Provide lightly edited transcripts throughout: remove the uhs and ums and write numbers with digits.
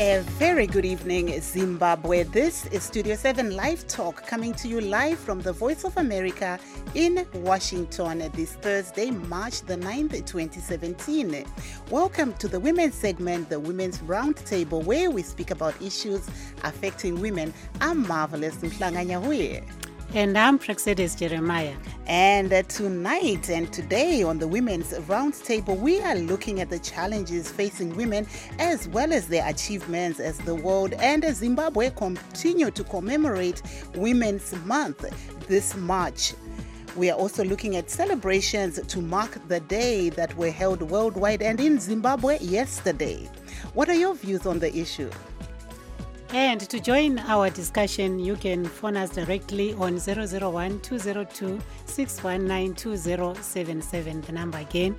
A very good evening, Zimbabwe. This is Studio 7 Live Talk coming to you live from the Voice of America in Washington this Thursday, March the 9th, 2017. Welcome to the Women's segment, the Women's Roundtable, where we speak about issues affecting women. I'm Marvelous Mhlanga-Nyahuye. And I'm Praxedis Jeremiah. And tonight and today on the Women's Roundtable, we are looking at the challenges facing women as well as their achievements as the world and Zimbabwe continue to commemorate Women's Month this March. We are also looking at celebrations to mark the day that were held worldwide and in Zimbabwe yesterday. What are your views on the issue? And to join our discussion, you can phone us directly on 001-202-619-2077. The number again,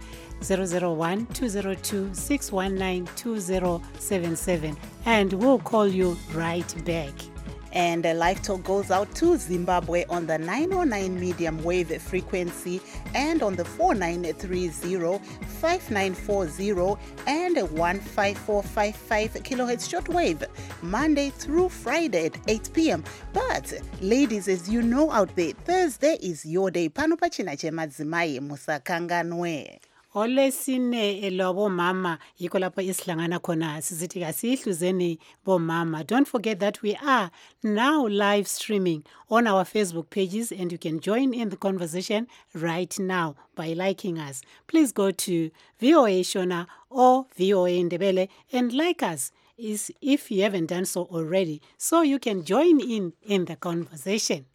001-202-619-2077. And we'll call you right back. And Live Talk goes out to Zimbabwe on the 909 medium wave frequency and on the 4930, 5940 and 15455 kilohertz shortwave, Monday through Friday at 8 p.m. But ladies, as you know out there, Thursday is your day. Pano pachina chemadzimai musakanganwe. Olesine elabo mama yiko lapho isihlangana khona sizithi kasihluzeni bomama. Don't forget that we are now live streaming on our Facebook pages and you can join in the conversation right now by liking us. Please go to VOA Shona or VOA Ndebele and like us if you haven't done so already, so you can join in the conversation.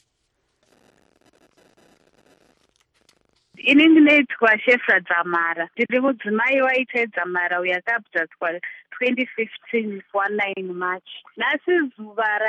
Inini ndinoitwa Shefra Dzamara. Ndiri mudzimai waita Dzamara uyakabvadzwa 2015 19 March. Nhasi zuva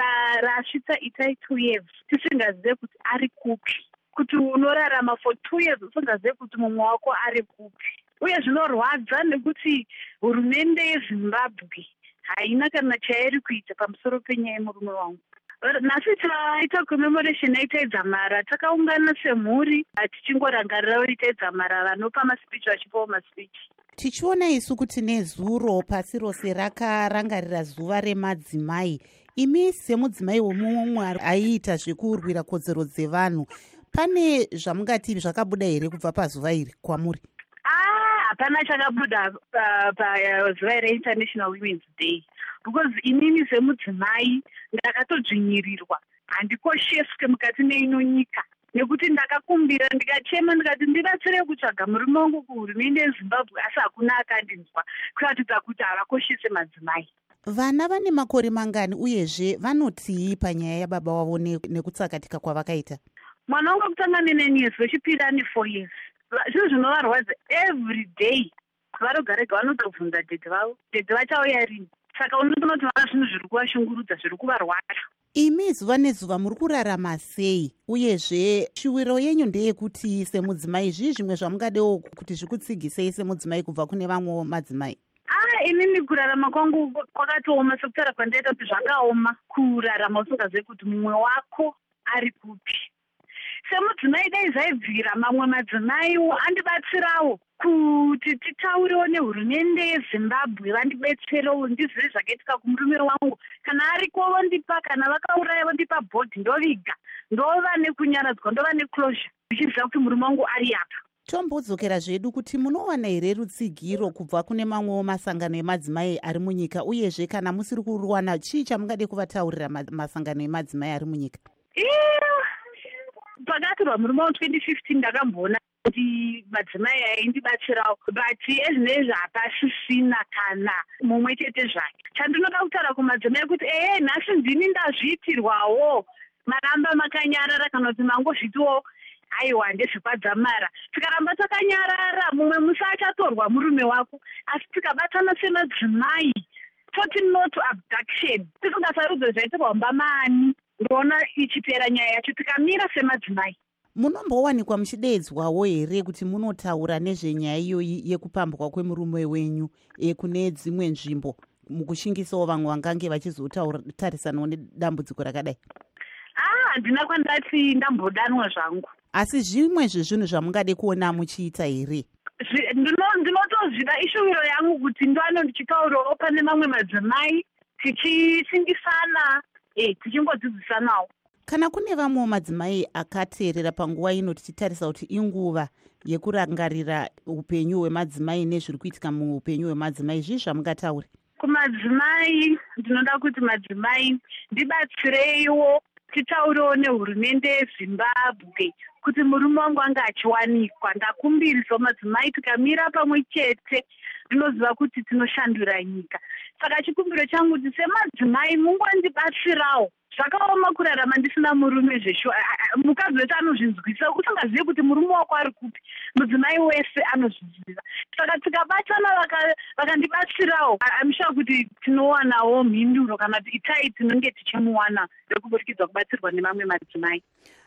rasvitsa itai 2 years tisingazive kuti ari kupi. Kuti unorarama for 2 years usingazive kuti mumwe wako ari kupi. Uye zvinorwadza nekuti hurumende yeZimbabwe haina kana chairi kuita pamusoro penyaya yemurume wangu. Nhasi taita commemoration yaita Dzamara, takaungana semhuri tichingorangarira yaita Dzamara vanopa maspeech vachipawo maspeech. Tichiona isu kuti nezuro pasi rose rakarangarira zuva remadzimai. Imi semudzimai womumwe aiita zvekurwira kodzero dzevanhu, pane zvamungati zvakabuda here kubva pazuva iri kwamuri? Hapana chakabuda pazuva iri International Women's Day. Because inini semudzimai ndakatodzvinyirirwa, handikosheswe mukati meino nyika, nekuti ndakakumbira ndikachema ndikati ndibatsire kutsvaga murume wangu kuhurumende yeZimbabwe, asi hakuna akandinzwa, kuratidza kuti havakoshese madzimai. Vana vane makore mangani uyezve vanotii panyaya yababa wavo nekutsakatika kwavakaita? Mwana wangu akutanga ne9 years, wechipiri ane 4 years. Zvinhu zvinovarwadza every day. Varogarega vanotobvunza dhedhe vavo, dhedhe vachauya rini? Saka unoona kuti vana zvinhu zviri kuvashungurudza, zviri kuvarwadza. Imi zuva nezuva muri kurarama sei? Uyezve shuwiro yenyu ndeyekuti semudzimai zvimwe zvamungadewo kuti zvikutsigisei semudzimai kubva kune vamwe madzimai? Inini kurarama kwangu kwakatooma, sekutaura kwandaita kuti zvakaoma kurarama usingazivi kuti mumwe wako ari kupi. Semudzimai dai zvaibvira mamwe madzimaiwo andibatsirawo kuti titaurewo nehurumende yeZimbabwe, vandibetserewo ndizive zvakaitika kumurume wangu. Kana ariko vondipa, kana vakauraya vondipa bhodhi ndoviga, ndova nekunyaradzwa, ndova neclosure, ndichiziva kuti murume wangu ari apa. Tombodzokera zvedu kuti munowana here rutsigiro kubva kune mamwewo masangano emadzimai ari munyika, uyezve kana musiri kuruwana, chii chamungade kuvataurira masangano emadzimai ari munyika? Pakatorwa murume wa 2015 ndakamboona kuti madzimai aindibatsirawo, but ezvinezvi hapasisina kana mumwe chete zvake. Chandinoda kutaura kumadzimai kuti nhasi ndini ndazviitirwawo, maramba makanyarara kana kuti mangozvitiwo aiwa ndezvepadzamara. Tikaramba takanyarara, mumwe musi achatorwa murume wako, asi tikabatana semadzimai, toti no to abduction, tisingasarudzwe zvaitirwa mbamani, ndona ichipera nyaya yacho tikamira semadzimai. Munombowanikwa muchidedzwawo here kuti munotaura nezvenyaya iyoyi yekupambwa kwemurume wenyu kune dzimwe nzvimbo, mukushingisawo vamwe vangange vachizotarisanawo nedambudziko rakadai? Handina kwandati ndambodanwa zvangu. Asi zvimwe zvezvinhu zvamungade kuona muchiita here? Ndinoto ndinozvida ishuviro yangu kuti ndovano ndichitaurawo pane mamwe madzimai tichisindisana tichingodzidzisanawo. Kana kune vamwewo madzimai akateerera panguva ino tichitarisa kuti inguva yekurangarira upenyu hwemadzimai nezviri kuitika muupenyu hwemadzimai, zvii zvamungataura? Kumadzimai ndinoda kuti madzimai ndibatsireiwo titaurewo nehurumende yeZimbabwe kuti murume wangu anga achiwanikwa. Ndakumbirisawo madzimai, tikamira pamwe chete ndinoziva kuti tinoshandura nyika. Saka chikumbiro changu kuti semadzimai mungondibatsirawo. Zvakaoma kurarama ndisina murume zvesho. Mukadzi wese anozvinzwisa, usingazivi kuti murume wako ari kupi, mudzimai wese anozviziva. Saka tikabatana vakandibatsirawo, amusha kuti tinowanawo mhinduro kana kuti itai tinenge tichimuwana nekuburikidza kubatsirwa nemamwe madzimai.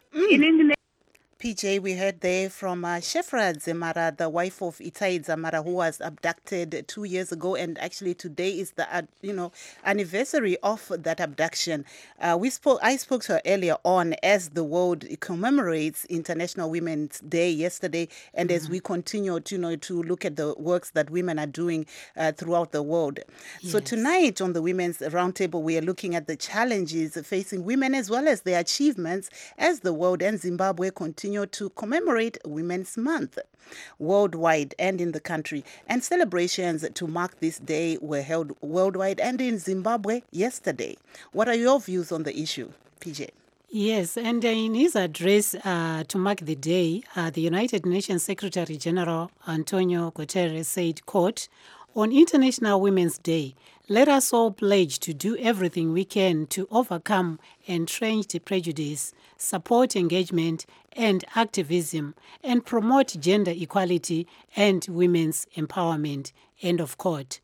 PJ, we heard there from Shefra Dzemara, the wife of Itai Dzamara, who was abducted 2 years ago, and actually today is the anniversary of that abduction. I spoke to her earlier on as the world commemorates International Women's Day yesterday, and as we continue to look at the works that women are doing throughout the world. Yes. So tonight on the Women's Roundtable, we are looking at the challenges facing women as well as their achievements as the world and Zimbabwe continue to commemorate Women's Month worldwide and in the country. And celebrations to mark this day were held worldwide and in Zimbabwe yesterday. What are your views on the issue, PJ? Yes, and in his address to mark the day, the United Nations Secretary General Antonio Guterres said, quote, "On International Women's Day, let us all pledge to do everything we can to overcome entrenched prejudice, support engagement and activism, and promote gender equality and women's empowerment." End of quote.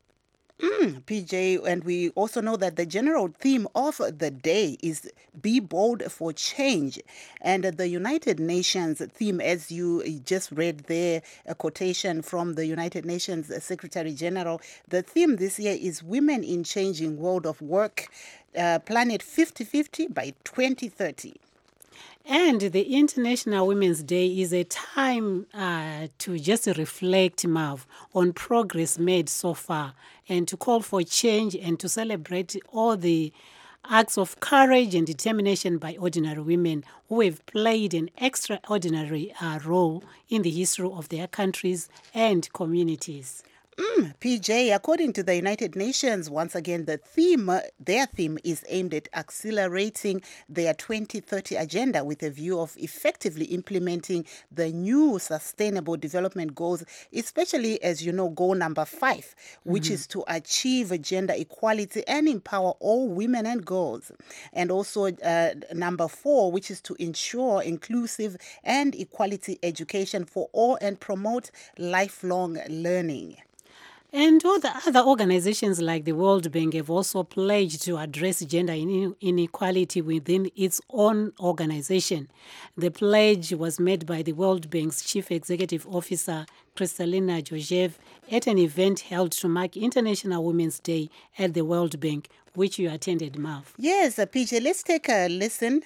PJ, and we also know that the general theme of the day is Be Bold for Change. And the United Nations theme, as you just read there, a quotation from the United Nations Secretary General, the theme this year is Women in Changing World of Work, Planet 50-50 by 2030. And the International Women's Day is a time to just reflect, Marv, on progress made so far and to call for change and to celebrate all the acts of courage and determination by ordinary women who have played an extraordinary role in the history of their countries and communities. PJ, according to the United Nations, once again, their theme is aimed at accelerating their 2030 agenda with a view of effectively implementing the new Sustainable Development Goals, especially, as you know, goal number 5, which is to achieve gender equality and empower all women and girls. And also number 4, which is to ensure inclusive and equality education for all and promote lifelong learning. And all the other organizations like the World Bank have also pledged to address gender inequality within its own organization. The pledge was made by the World Bank's Chief Executive Officer, Kristalina Georgieva, at an event held to mark International Women's Day at the World Bank, which you attended, Marv. Yes, PJ, let's take a listen.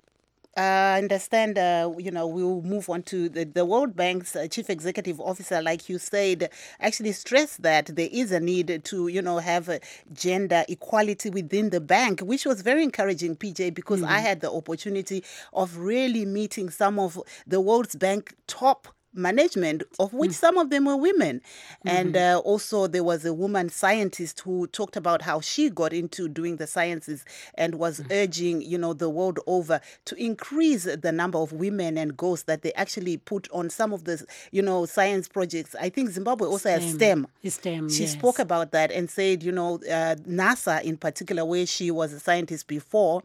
I understand, we'll move on to the World Bank's Chief Executive Officer, like you said, actually stressed that there is a need to, have gender equality within the bank, which was very encouraging, PJ, because I had the opportunity of really meeting some of the World Bank top management, of which some of them were women. And also there was a woman scientist who talked about how she got into doing the sciences and was urging, the world over to increase the number of women and girls that they actually put on some of the, science projects. I think Zimbabwe also has STEM. She spoke about that and said, NASA in particular, where she was a scientist before,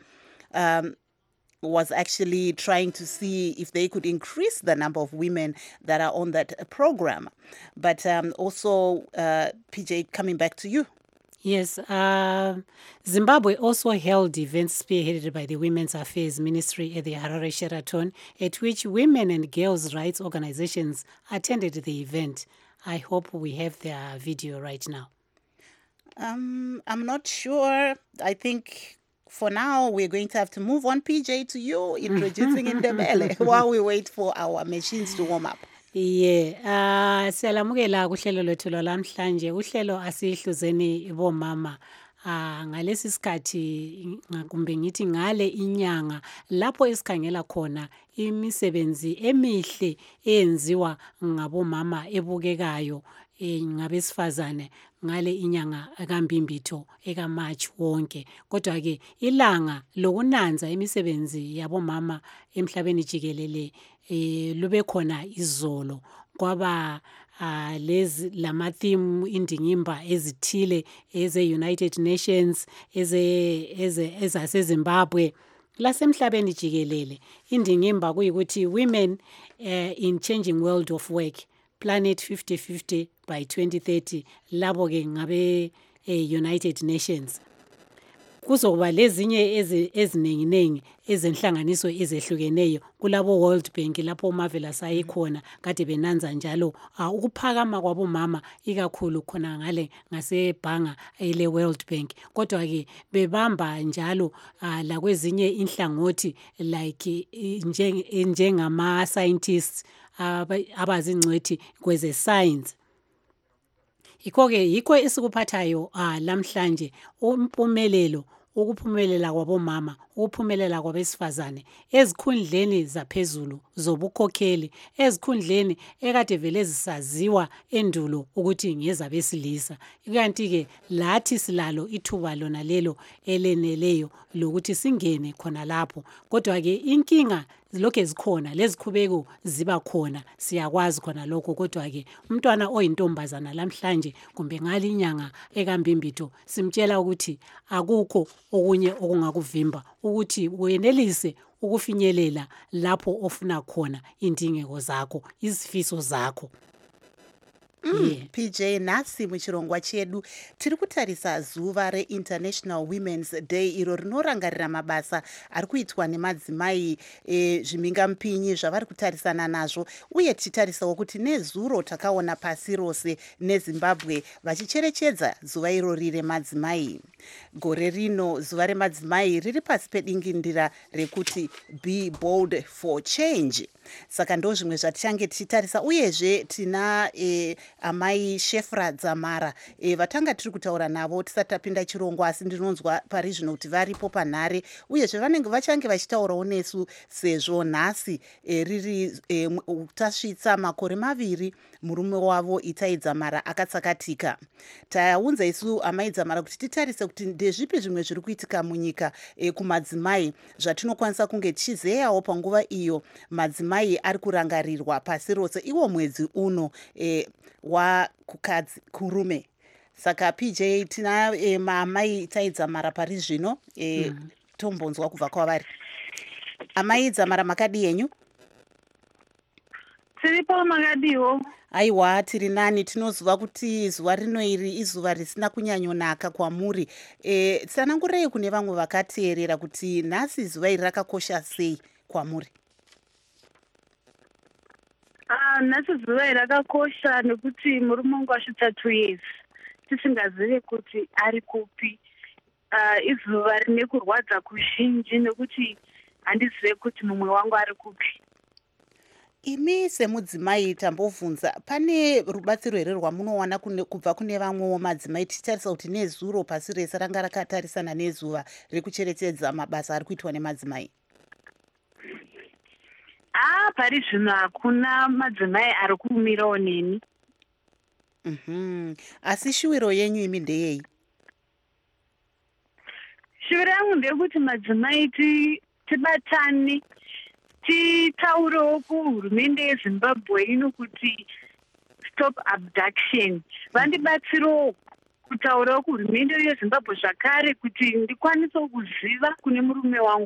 was actually trying to see if they could increase the number of women that are on that program. But also, PJ, coming back to you. Yes, Zimbabwe also held events spearheaded by the Women's Affairs Ministry at the Harare Sheraton, at which women and girls' rights organizations attended the event. I hope we have their video right now. I'm not sure. I think for now, we're going to have to move on, PJ, to you introducing Indebele while we wait for our machines to warm up. Siyalamukela kuhlelo lwethu lwalamhlanje. Uhlelo asihluzeni bomama. Ngalesi sikhathi kumbe ngithi ngale inyanga lapho esikhangela khona imisebenzi emihle eyenziwa ngabomama ebukekayo ngabesifazane ngale inyanga kaMbimbitho ekaMarch wonke. Kodwa ke ilanga lokunanza imisebenzi yabomama emhlabeni jikelele lube khona izolo kwaba lama-theme indingimba ezithile eze-United Nations ezaseZimbabwe lasemhlabeni jikelele. Indingimba kuyikuthi women in changing world of work, planet 50-50 by 2030, labo ke ngabe United Nations. Kuzokuba lezinye ezinenginengi ezenhlanganiso ezehlukeneyo kulabo World Bank lapho Marvelous ayikhona kade benanza njalo ukuphakama kwabomama ikakhulu khona ngale ngasebhanga ele World Bank. Kodwa ke bebamba njalo lakwezinye inhlangothi like njengama scientists abazingcwethi kweze science. Yikho esikuphathayo lamhlanje umpumelelo ukuphumelela kwabomama, ukuphumelela kwabesifazane ezikhundleni zaphezulu zobukhokheli, ezikhundleni ekade vele zisaziwa endulo ukuthi ngezabesilisa. Kanti ke lathi silalo ithuba lona lelo eleneleyo lokuthi singene khona lapho. Kodwa ke inkinga zilokho zikhona, lezikhubeko ziba khona, siyakwazi khona lokho. Kodwa ke umntwana oyintombazana lamhlanje kumbe ngalinyanga ekambimbitho simtshela ukuthi akukho okunye okungakuvimba ukuthi uyenelise ukufinyelela lapho ofuna khona indingeko zakho, izifiso zakho. PJ nasi muchirongwa chedu tiri kutarisa zuva reInternational Women's Day iro rinorangarira mabasa ari kuitwa nemadzimai zvimhingamupinyi zvavari kutarisana nazvo, uye tichitarisawo kuti nezuro takaona pasi rose neZimbabwe vachicherechedza zuva irori remadzimai. Gore rino zuva remadzimai riri pasi pedingindira rekuti Be Bold for Change. Saka ndo zvimwe zvatichange tichitarisa, uyezve tina amai Shefra Dzamara vatanga tiri kutaura navo tisati tapinda chirongwa, asi ndinonzwa pari zvino kuti varipo panhare, uyezve vanenge vachange vachitaurawo nesu sezvo nhasi riri tasvitsa makore 2 murume wavo Itai Dzamara akatsakatika. Taunza isu amai Dzamara kuti titarise kuti ndezvipi zvimwe zviri kuitika munyika kumadzimai zvatinokwanisa kunge tichizeyawo panguva iyo madzimai ari kurangarirwa pasi rose iwo mwedzi uno wakukadzi kurume. Saka PJ tina amai Itai Dzamara pari zvino tombonzwa kubva kwavari. Amai Dzamara makadi yenyu? Tiripo makadiwo. Aiwa, tiri nani. Tinoziva kuti zuva rino iri izuva risina kunyanyonaka kwamuri. Tsanangurei kune vamwe vakateerera kuti nhasi zuva iri rakakosha sei kwamuri? Nhasi zuva iri rakakosha nekuti murume wangu asvitsa 2 years tisingazivi kuti ari kupi. Izuva rine kurwadza kuzhinji nekuti handizive kuti mumwe wangu ari kupi. Imi semudzimai tambovunza, pane rubatsiro here rwamunowana kubva kune vamwewo madzimai, tichitarisa kuti nezuro pasi rese ranga rakatarisana nezuva rekucherechedza mabasa ari kuitwa nemadzimai? Pari zvino hakuna madzimai ari kumirawo neni. Asi shuwiro yenyu imi ndeyei? Shuwiro yangu ndeyekuti madzimai tibatane, titaurewo kuhurumende yeZimbabwe ino kuti stop abduction. Vandibatsirewo kutaurawo kuhurumende yeZimbabwe zvakare kuti ndikwanisewo kuziva kune murume wangu.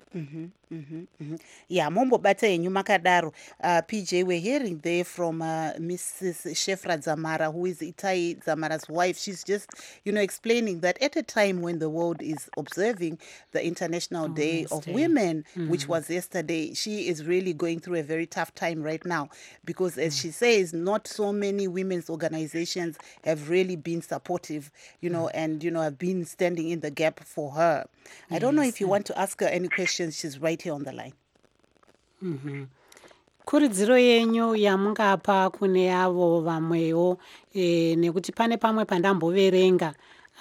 Yeah, mombobata yenyu makadaro. PJ, we're hearing there from Mrs. Shefra Dzamara, who is Itai Dzamara's wife. She's just, explaining that at a time when the world is observing the International Day of Women, which was yesterday, she is really going through a very tough time right now because, as she says, not so many women's organizations have really been supportive, and, have been standing in the gap for her. I don't know if you want to ask her any questions. She's right here on the line. kurudziro yenyu yamungapa kune avo vamwewo nekuti pane pamwe pandamboverenga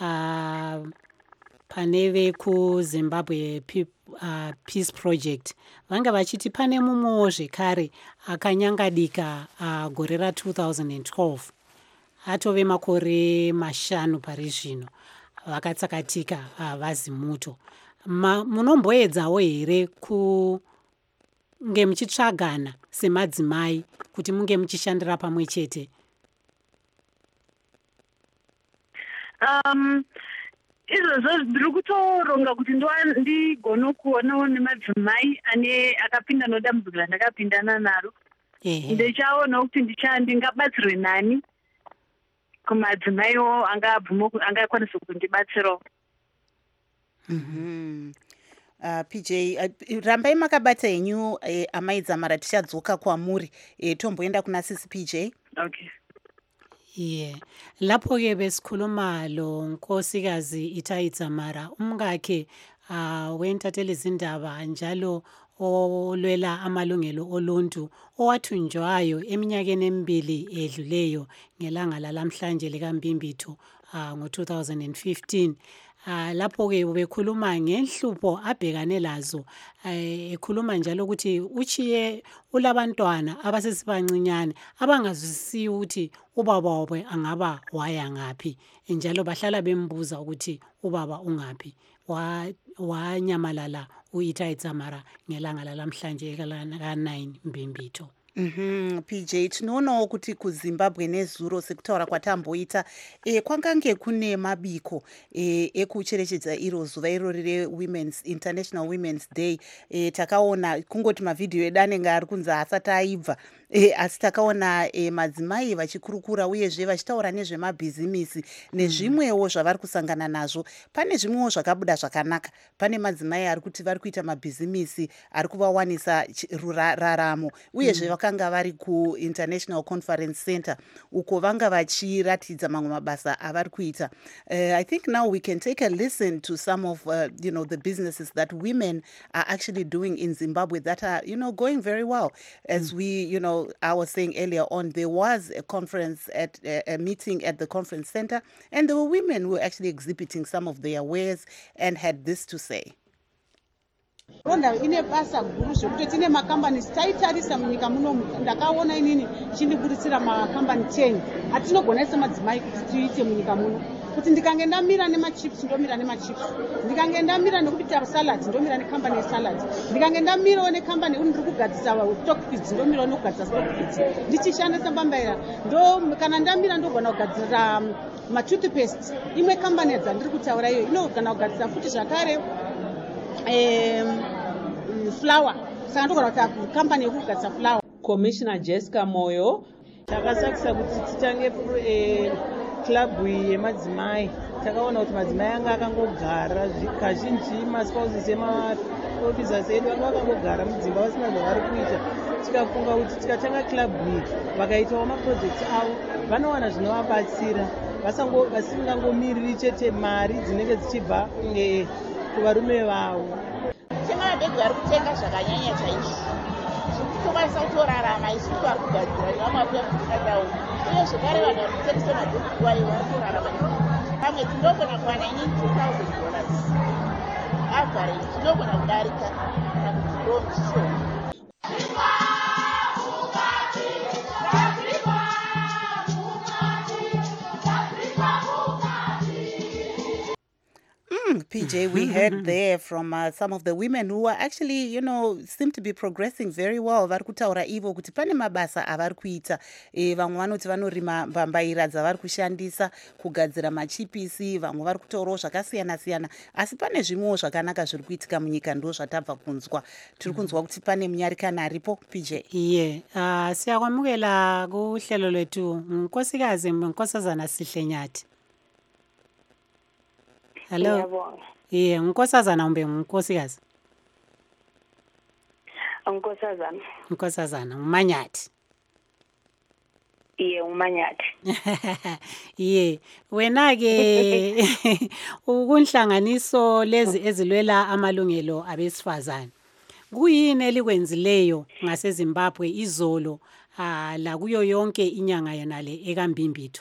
pane vekuzimbabwe peace project vanga vachiti pane mumwewo zvekare akanyangadika gore ra2012 atove makore 5 pari zvino vakatsakatika vazimuto. Munomboedzawo here kunge muchitsvagana semadzimai kuti munge muchishandira pamwe chete? Izvozvo ndiri kutoronga kuti ndigone kuonawo nemadzimai akapinda nodambudziko randakapindana naro. Ndichaona kuti ndingabatsirwe nani kumadzimaiwo angakwanisa kundibatsirawo. PJ, rambai makabata henyu amai Dzamara, tichadzoka kwamuri tomboenda kuna sisi PJ. Okay. Lapho-ke besikhuluma lo nkosikazi Itai Dzamara, umngakhe wentatheli izindaba njalo olwela amalungelo oluntu owathunjwayo eminyakeni 2 edluleyo ngelanga lalamhlanje likaMbimbitho ngo-2015. Lapho-ke bekhuluma ngenhlupho abhekane lazo, ekhuluma njalo ukuthi uchiye ulabantwana abasesibancinyane abangazwisisi ukuthi ubaba wabo angaba waya ngaphi, njalo bahlala bembuza ukuthi ubaba ungaphi. Wanyamalala uItai Dzamara ngelanga lalamhlanje ka9 Mbimbitho. PJ, tinoonawo kuti kuZimbabwe nezuro sekutaura kwatamboita kwangange kune mabiko ekucherechedza iro zuva irori reInternational Women's Day. Takaona kungoti mavhidhiyo edu anenge ari kunzi asati aibva, asi takaona madzimai vachikurukura uyezve vachitaura nezvemabhizimisi nezvimwewo zvavari kusangana nazvo. Pane zvimwewo zvakabuda zvakanaka. Pane madzimai ari kuti vari kuita mabhizimisi ari kuvawanisa raramo, uyezve vakanga vari kuInternational Conference Center uko vanga vachiratidza mamwe mabasa avari kuita. I think now we can take a listen to some of the businesses that women are actually doing in Zimbabwe that are going very well. As I was saying earlier on, there was a conference at a meeting at the conference center, and there were women who were actually exhibiting some of their wares and had this to say. Ronda ine basa guru zvokuti tine makambani taitarisa munyika muno. Ndakaona inini chindiburisira makambani 10 atinogona semadzimai kuti tiite munyika muno. Kuti ndikange ndamira nemachips ndomira nemachips, ndikange ndamira nekubita salad ndomira nekambani yesalad, ndikange ndamirawo nekambani ndiri kugadzisa stock feeds ndomira nekugadzisa stock feeds, ndichishandisa mbambaira kana ndamira ndogona kugadzira matoothpaste. Imwe kambani yadzandiri kutaura iyo inogona kugadzisa futi zvakare flour, saka ndogona kuti kambani yekugadzisa flour. Commissioner Jessica Moyo takasakisa kuti titange club yemadzimai. Takaona kuti madzimai anga akangogara kazhinji maspouses emaofficers edu anga akangogara mudzimba vasina zvavari kuita. Tikafunga kuti tikatanga club iyi vakaitawo maprojects avo vanowana zvinovabatsira vasingangomiriri chete mari dzinenge dzichibva kuvarume vavo. Madhegu ari kutenga zvakanyanya chaizvo zvikutokwanisa kutorarama isu vari kugadzira vamwe vakadao, uye zvekare vanhu vari kutengesa madhegu kwayo vari kurarama pamwe tinogona kuwana inini $2,000 average, tinogona kudarika kana kuti ndo muchishoma. PJ, we heard there from some of the women who are actually, seem to be progressing very well. Vari kutaura ivo kuti pane mabasa avari kuita. Vamwe vanoti vanorima mbambaira dzavari kushandisa kugadzira machipisi, vamwe vari kutaurawo zvakasiyana-siyana. Asi pane zvimwewo zvakanaka zviri kuitika munyika, ndo zvatabva kunzwa. Tiri kunzwa kuti pane munyarikana aripo, PJ. Siyakwamukela kuhlelo lwethu nkosikazi Nkosazana Sihle Nyathi. Hello. Nkosazana umbe nkosikazi. Nkosazana uManyathi. uManyathi. Wena ke ukunhlanganiso lezi ezilwela amalungelo abesifazane. kuyini elikwenzileyo ngaseZimbabwe izolo la kuyo yonke inyanga yonale ekambimbitho?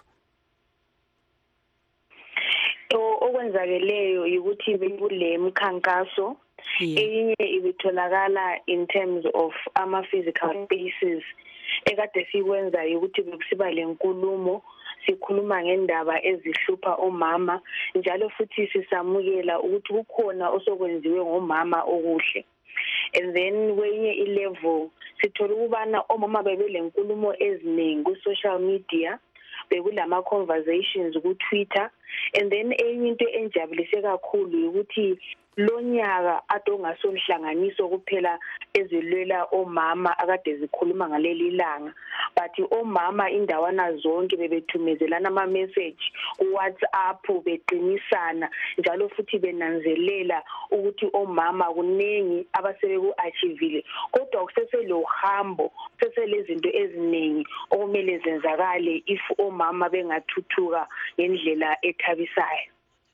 Okwenzakeleyo ukuthi bekule mkhankaso eyinye ibitholakala in terms of ama-physical spaces ekade sikwenza ukuthi bekusiba lenkulumo sikhuluma ngendaba ezihlupha omama njalo futhi sisamukela ukuthi kukhona osokwenziwe ngomama okuhle. And then kwenye ilevel sithola ukubana omama bebelenkulumo eziningi ku-social media, bekulama conversations ku-Twitter, and then enye into enjabulise kakhulu ukuthi lonyaka atongasonhlanganiso kuphela ezilwela omama akade zikhuluma ngaleli langa, but omama indawana zonke bebethumezelana ama message ku-WhatsApp beqinisana njalo futhi benanzelela ukuthi omama kunengi abasebeku achievile, kodwa kuseselo hambo kuseselezinto eziningi okumele zenzakale if omama bengathuthuka ngendlela ethabisayo.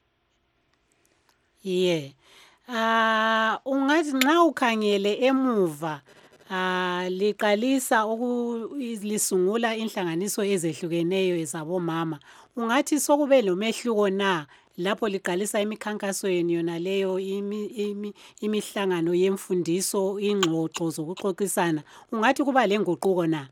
Ungathi nxa ukhangele emuva liqalisa ukulisungula inhlanganiso ezehlukeneyo ezabomama, ungathi sokube lomehluko na lapho liqalisa imikhankaso yenu yona leyo imihlangano yemfundiso, ingxoxo zokuxoxisana, ungathi kuba lenguquko na?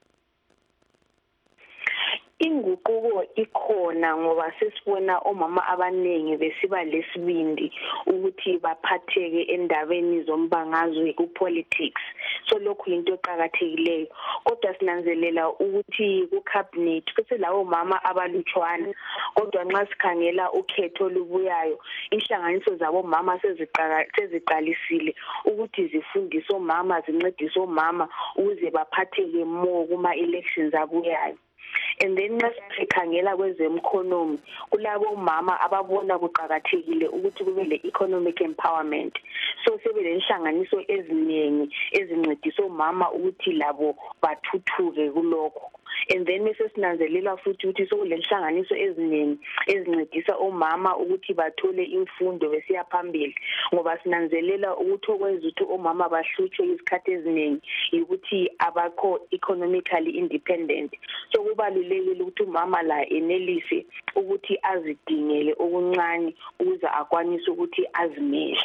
Inguquko ikhona ngoba sesibona omama abaningi besiba lesibindi ukuthi baphatheke endabeni zombangazwe ku-politics, so lokhu into eqakathekileyo. Kodwa sinanzelela ukuthi ku-cabinet bese lawo mama abalutshwana, kodwa nxa sikhangela ukhetho olubuyayo inhlanganiso zabomama seziqalisile ukuthi zifundise omama, zincedise omama ukuze baphatheke more kuma-elections abuyayo. And then nxa sikhangela kwezemkhonomi kulabo mama ababona kuqakathekile ukuthi kube le-economic empowerment, so sebelenhlanganiso eziningi ezincedisa omama ukuthi labo bathuthuke kulokho. And then bese sinanzelela futhi ukuthi sokulenhlanganiso eziningi ezincedisa omama ukuthi bathole imfundo besiya phambili, ngoba sinanzelela ukuthi okwenza ukuthi omama bahlutshwe izikhathi eziningi ukuthi abakho economically independent. So kubalulekile ukuthi umama la enelise ukuthi azidingele okuncane ukuze akwanise ukuthi azimele.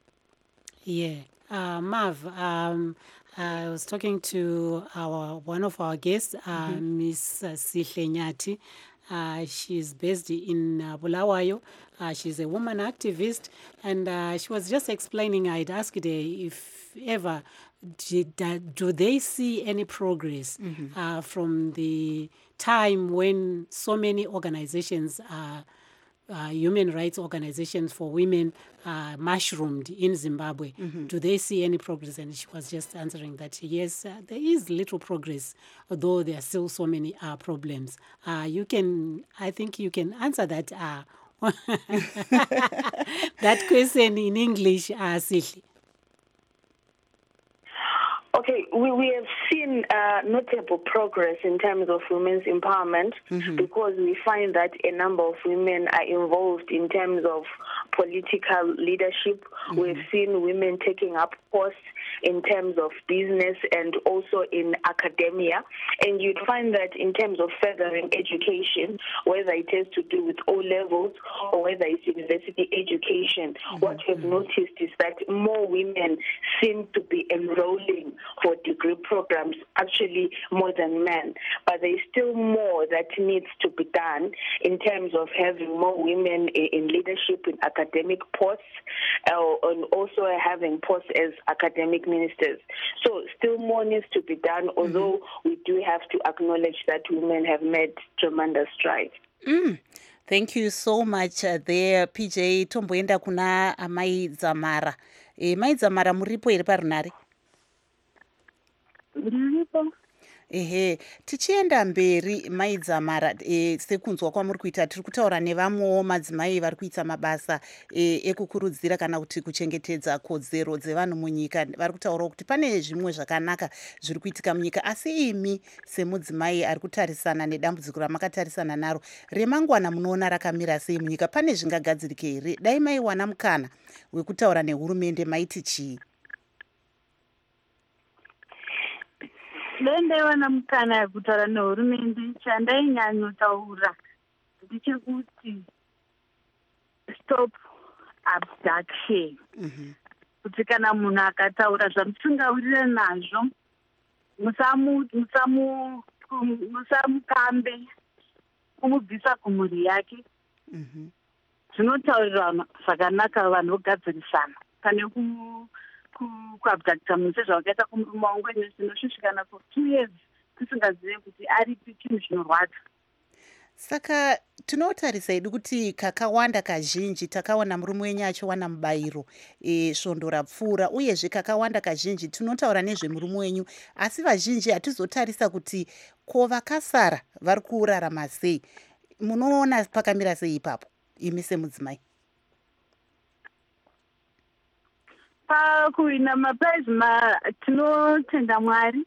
Mav, I was talking to one of our guests, Miss Sihle Nyathi. She's based in Bulawayo. She's a woman activist, and she was just explaining, I'd asked her if ever, do they see any progress from the time when so many organizations human rights organizations for women mushroomed in Zimbabwe. Do they see any progress? And she was just answering that, yes, there is little progress, although there are still so many problems. I think you can answer that that question in English, Sihle. Okay, we have seen notable progress in terms of women's empowerment because we find that a number of women are involved in terms of political leadership. We've seen women taking up posts in terms of business and also in academia. And you'd find that in terms of furthering education, whether it has to do with O-levels or whether it's university education, what we've noticed is that more women seem to be enrolling for degree programs, actually more than men. But there is still more that needs to be done in terms of having more women in leadership, in academic posts, and also having posts as academic ministers. So still more needs to be done, although we do have to acknowledge that women have made tremendous strides. Thank you so much there, PJ. Tomboenda kuna Mai Dzamara. Mai Dzamara, muripo iri parunare? Tichienda mberi Mai Dzamara, sekunzwa kwamuri kuita tiri kutaura nevamwewo madzimai vari kuita mabasa ekukurudzira kana kuti kuchengetedza kodzero dzevanhu munyika. Vari kutaurawo kuti pane zvimwe zvakanaka zviri kuitika munyika, asi imi semudzimai ari kutarisana nedambudziko ramakatarisana naro remangwana munoona rakamira sei munyika? Pane zvingagadzirike here? Dai maiwana mukana wekutaura nehurumende maiti chii? le ndaiwana mukana yekutaura nehurumende chandainyanyotsaura ndechekuti stop abduction. Kuti kana munhu akataura zvamusingawirirane nazvo musamukambe kumubvisa kumhuri yake. Zvinotaurirwa zvakanaka vanhu vogadzirisana pane kuabducta munhu sezvawakaita kumurume wangu zvinoshushikana for 2 years tisingazive kuti aripi chinhu chinorwadza. Saka tinotarisa hedu kuti kakawanda kazhinji takaona murume wenyu achiwana mubayiro svondo rapfuura, uyezve kakawanda kazhinji tinotaura nezvemurume wenyu, asi vazhinji hatizotarisa kuti ko vakasara vari kurarama sei. Munoona pakamira sei ipapo imi semudzimai? Pakuwina mapaizi tinotenda Mwari,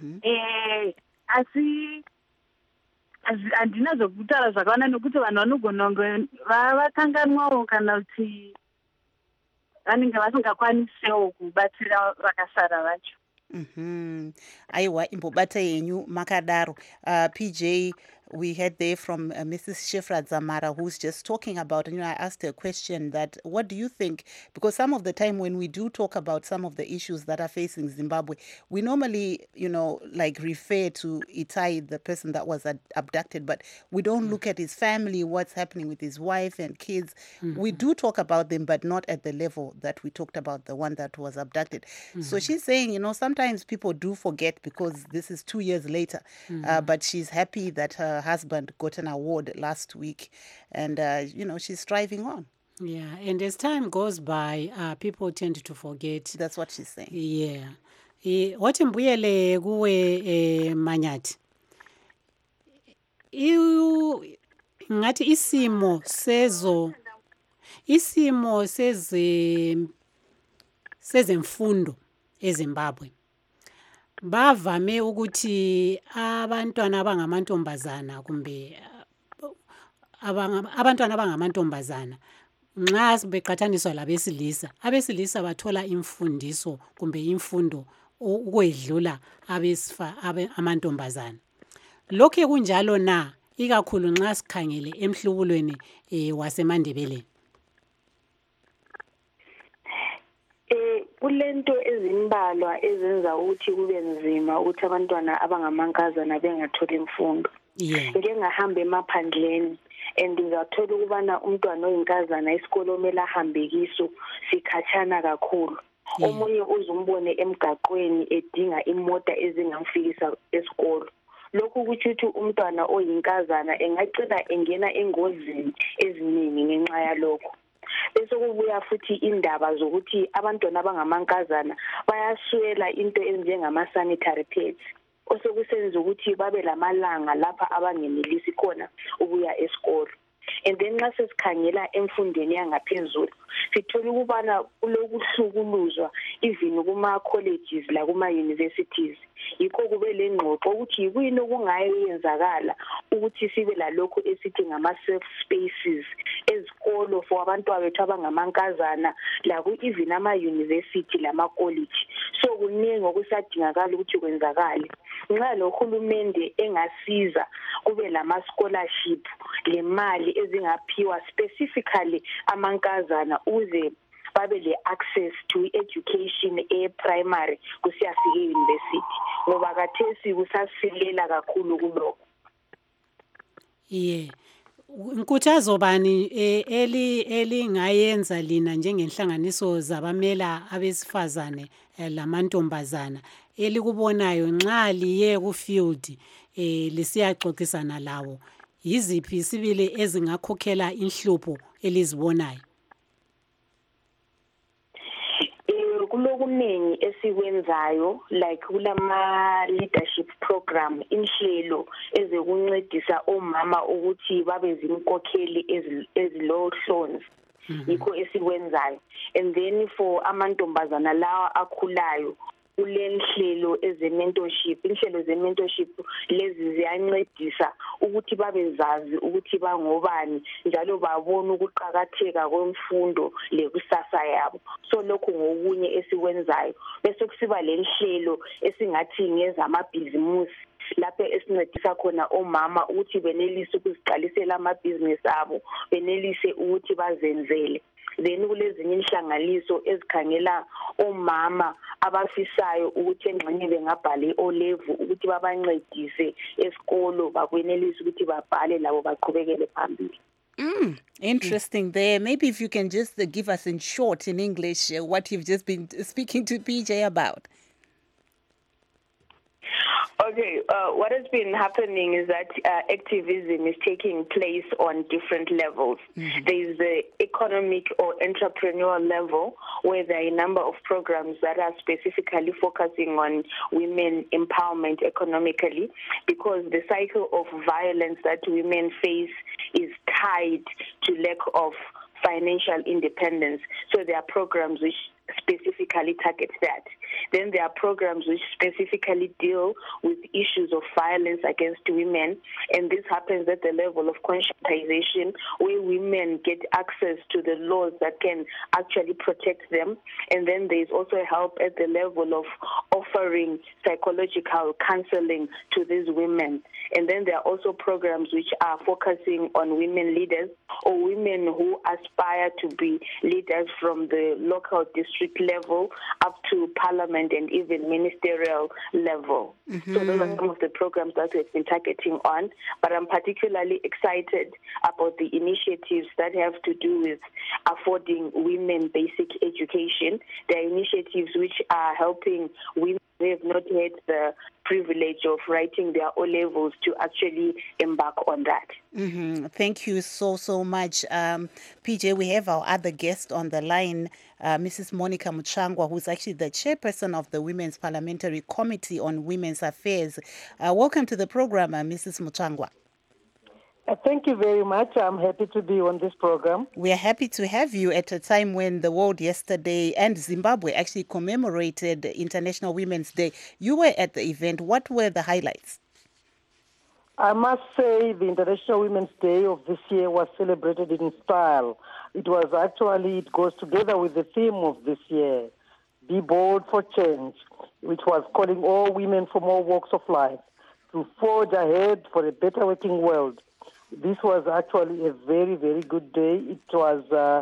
asi handina zvokutaura zvakawanda nekuti vanhu vanogona kunge vakanganwawo kana kuti vanenge vasingakwanisewo kubatsira vakasara vacho. Aiwa, imbobata yenyu makadaro. PJ, we heard there from Mrs. Shifra Zamara, who's just talking about, and I asked her a question that, what do you think? Because some of the time when we do talk about some of the issues that are facing Zimbabwe, we normally, like refer to Itai, the person that was abducted, but we don't look at his family, what's happening with his wife and kids. We do talk about them, but not at the level that we talked about the one that was abducted. So she's saying, sometimes people do forget because this is 2 years later, but she's happy that her husband got an award last week, and she's striving on. Yeah, and as time goes by, people tend to forget. That's what she's saying. Yeah. Wathi mbuyele kuwe Manyathi. Ngathi isimo sezemfundo eZimbabwe bavame ukuthi abantwana abangamantombazana kumbe abantwana abangamantombazana nxa beqathaniswa labesilisa, abesilisa bathola imfundiso kumbe imfundo ukwedlula amantombazana. Lokho kunjalo na, ikakhulu nxa sikhangele emhlubulweni waseMandebeleni? Kulento ezimbalwa ezenza ukuthi kube nzima ukuthi abantwana abangamankazana bengatholi imfundo. Ngeke ngahamba emaphandleni and ngizathola ukubana umntwana oyinkazana isikolo omele ahambe kiso sikhatshana kakhulu. Omunye uzumbone emgaqweni edinga imota ezingamfikisa esikolo. Lokhu kuthi umntwana oyinkazana engagcina engena engozini eziningi ngenxa yalokho. Bese kubuya futhi indaba zokuthi abantwana abangamankazana bayaswela into enjengama-sanitary pads, osekusenza ukuthi babe lamalanga lapha abangenelisi khona ukuya esikolo. And then nxa sesikhangela emfundweni yangaphezulu sithola ukubana kulokuhlukuluzwa even kuma-colleges lakuma-universities. Yikho kube le ngxoxo ukuthi yikuyini okungayenzakala ukuthi sibe lalokho esithi ngama-safe spaces ezikolo for abantwana bethu abangamankazana even ama-university lama-college. So kuningi okusadingakala ukuthi kwenzakale. Nxa lo hulumende engasiza kube lama-scholarship le mali ezingaphiwa specifically amankazana ukuze babe le-access to education e-primary kusiyafika e-university, ngoba kathesi kusasilela kakhulu kulokho. Nkuthazo bani elingayenza lina njengenhlanganiso zabamela abesifazane lamantombazana elikubonayo nxa liye ku-field lisiyaxoxisana lawo? Yiziphi isibili ezingakhokhela inhlupho elizibonayo? Kulokuningi esikwenzayo like kulama leadership program, inhlelo ezekuncedisa omama ukuthi babe zinkokheli ezilohlonzi. Yikho esikwenzayo. And then for amantombazana lawa akhulayo kulenhlelo eze-mentorship. Inhlelo ze-mentorship lezi ziyancedisa ukuthi babezazi ukuthi bangobani njalo babone ukuqhakatheka kwemfundo lekusasa yabo. So lokho ngokunye esikwenzayo. Bese kusiba lenhlelo esingathi ngezamabhizimusi lapho esincedisa khona omama ukuthi benelise ukuziqalisela amabhizinisi abo, benelise ukuthi bazenzele. Then kulezinye inhlanganiso ezikhangela omama abafisayo ukuthi engxenye bengabhala i-O-level ukuthi babancedise esikolo bakwenelise ukuthi babhale labo baqhubekele phambili. Interesting there. Maybe if you can just give us in short in English what you've just been speaking to PJ about. Okay, what has been happening is that activism is taking place on different levels. There is the economic or entrepreneurial level where there are a number of programs that are specifically focusing on women empowerment economically, because the cycle of violence that women face is tied to lack of financial independence. So there are programs which specifically target that. Then there are programs which specifically deal with issues of violence against women, and this happens at the level of conscientization, where women get access to the laws that can actually protect them. And then there is also help at the level of offering psychological counseling to these women. And then there are also programs which are focusing on women leaders or women who aspire to be leaders from the local district level up to parliament and even ministerial level. So those are some of the programs that we've been targeting on. But I'm particularly excited about the initiatives that have to do with affording women basic education. There are initiatives which are helping women who have not had the privilege of writing their O-levels to actually embark on that. Thank you so much. PJ, we have our other guest on the line, Mrs. Monica Muchangwa, who's actually the chairperson of the Women's Parliamentary Committee on Women's Affairs. Welcome to the program, Mrs. Muchangwa. Thank you very much. I'm happy to be on this program. We are happy to have you at a time when the world yesterday and Zimbabwe actually commemorated International Women's Day. You were at the event. What were the highlights? I must say the International Women's Day of this year was celebrated in style. It goes together with the theme of this year, Be Bold for Change, which was calling all women from all walks of life to forge ahead for a better working world. This was actually a very, very good day. It was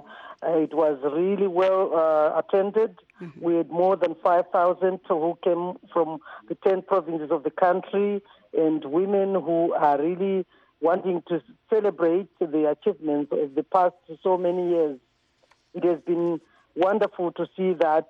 really well attended. We had more than 5,000 who came from the 10 provinces of the country, and women who are really wanting to celebrate the achievements of the past so many years. It has been wonderful to see that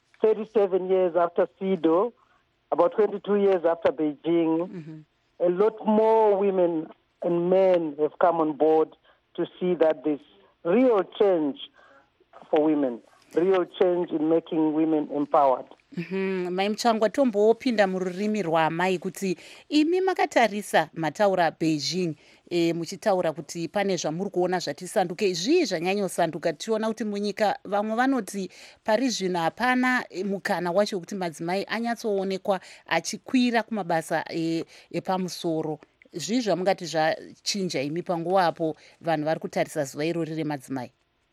37 years after CEDAW, about 22 years after Beijing, a lot more women and men have come on board to see that there's real change for women, real change in making women empowered. Mai Muchangwa, tombopinda mururimi rwamai kuti imi makatarisa mataura Beijing muchitaura kuti pane zvamuri kuona zvati sanduke. Zvii zvanyanyosanduka? Tiona kuti munyika vamwe vanoti pari zvino hapana mukana wacho kuti madzimai anyatsoonekwa achikwira kumabasa epamusoro. Zvii zvamungati zvachinja imi panguva apo vanhu vari kutarisa zuva irori remadzimai?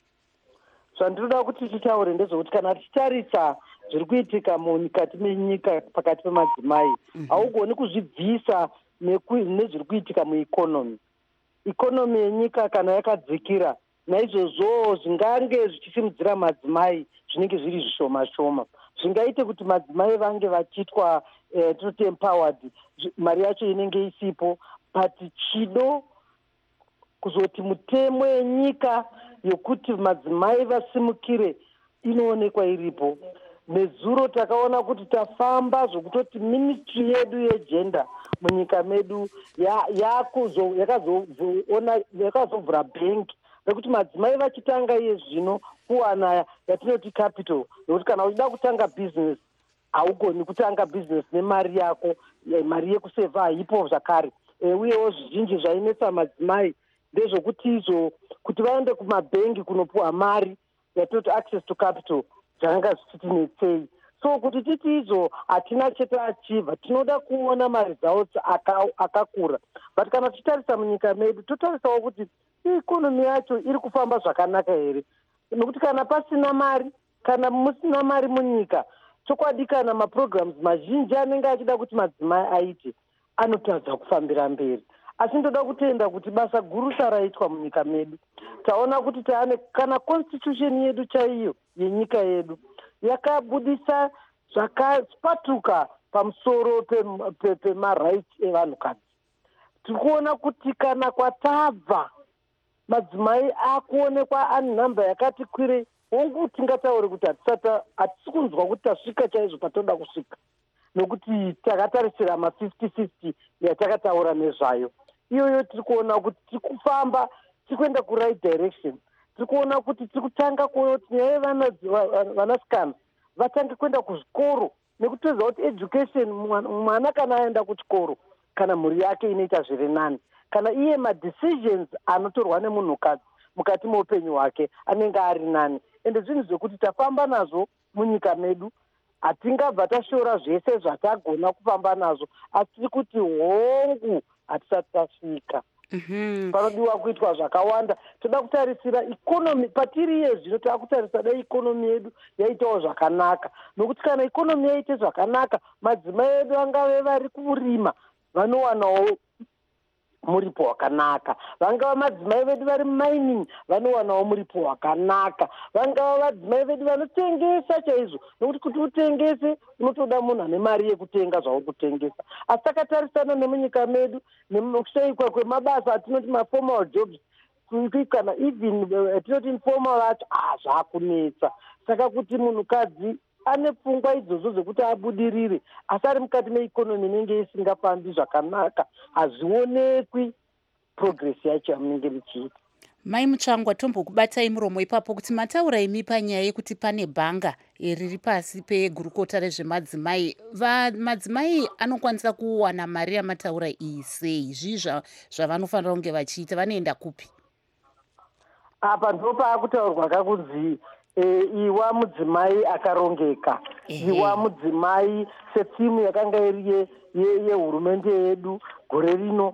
Zvandinoda kuti titaure ndezvokuti kana tichitarisa zviri kuitika mukati menyika pakati pemadzimai, haugoni kuzvibvisa nezviri kuitika muikonomi. Ikonomi yenyika kana yakadzikira, naizvozvo zvingange zvichisimudzira madzimai zvinenge zviri zvishoma shoma. Zvingaite kuti madzimai vange vachiitwa tinoti empowered, mari yacho inenge isipo, but chido kuzoti mutemo yenyika yokuti madzimai vasimukire inoonekwa iripo. Nezuro takaona kuti tafamba zvokutoti ministry yedu yegender munyika medu yakazovhura bhengi rekuti madzimai vachitanga iye zvino kuwana yatinoti capital, nokuti kana uchida kutanga business haugoni kutanga business nemari yako, mari yekusevha haipo zvakare. Uyewo zvizhinji zvainetsa madzimai ndezvokuti izvo kuti vaende kumabhengi kunopuwa mari yatinoti access to capital zvanga zvichitinetsei. So kuti titi izo hatina chetaachievha, tinoda kuona maresults akakura. But kana tichitarisa munyika medu, totarisawo kuti ikonomi yacho iri kufamba zvakanaka here. Nokuti kana pasina mari, kana musina mari munyika, chokwadi kana maprograms mazhinji anenge achida kuti madzimai aite, anotadza kufambira mberi. Asi ndoda kutenda kuti basa gurusa raitwa munyika medu. Taona kuti kana constitution yedu chaiyo yenyika yedu yakabudisa zvakapatuka pamusoro pemarights evanhukadzi. Tirikuona kuti kana kwatabva madzimai akuonekwa ane nhamba yakati kwirei, hongu tingataure kuti hatisi kunzwa kuti tasvika chaizvo patoda kusvika, nokuti takatarisira ma50-50 yatakataura nezvayo. Iyoyo tiri kuona kuti tiri kufamba, tiri kuenda kuright direction. Tiri kuona kuti tiri kutanga kuona kuti nyaya yevanasikana vatange kuenda kuzvikoro, nekutoziva kuti education, mwana kana aenda kuchikoro, kana mhuri yake inoita zviri nani, kana iye madecisions anotorwa nemunhukadzi mukati meupenyu hwake anenge ari nani. Ende zvinhu zvekuti tafamba nazvo munyika medu, hatingabva tashora zvese zvatagona kufamba nazvo, asi tiri kuti hongu hatisati tasvika. Panodiwa kuitwa zvakawanda. Toda kutarisira ikonomi, patiri iye zvino takutarisa dai ikonomi yedu yaitawo zvakanaka. Nokuti kana ikonomi yaite zvakanaka, madzimai edu angave vari kurima, vanowanawo muripo wakanaka. Vangava madzimai vedu vari mining, vanowanawo muripo wakanaka. Vangava madzimai vedu vanotengesa chaizvo, nokuti kuti utengese unotoda munhu ane mari yekutenga zvauri kutengesa. Asi takatarisana nemunyika medu, nekushaikwa kwemabasa atinoti maformal jobs, kana even atinoti informal acho zvakunetsa. Saka kuti munhukadzi ane pfungwa idzodzo dzekuti abudirire, asi ari mukati meikonomi inenge isingafambi zvakanaka, hazvionekwi progress yacho yamunenge muchiita. Mai Mutsvangwa, tombokubatai muromo ipapo kuti mataura imi panyaya yekuti pane bhanga riri pasi pegurukota rezvemadzimai. Madzimai anokwanisa kuwana mari yamataura iyi sei? Zvii zvavanofanira kunge vachiita? Vanoenda kupi? Apa ndo paakutaurwa kakunzi iwa mudzimai akarongeka. Iwa mudzimai setimu yakanga iri yehurumende yedu gore rino.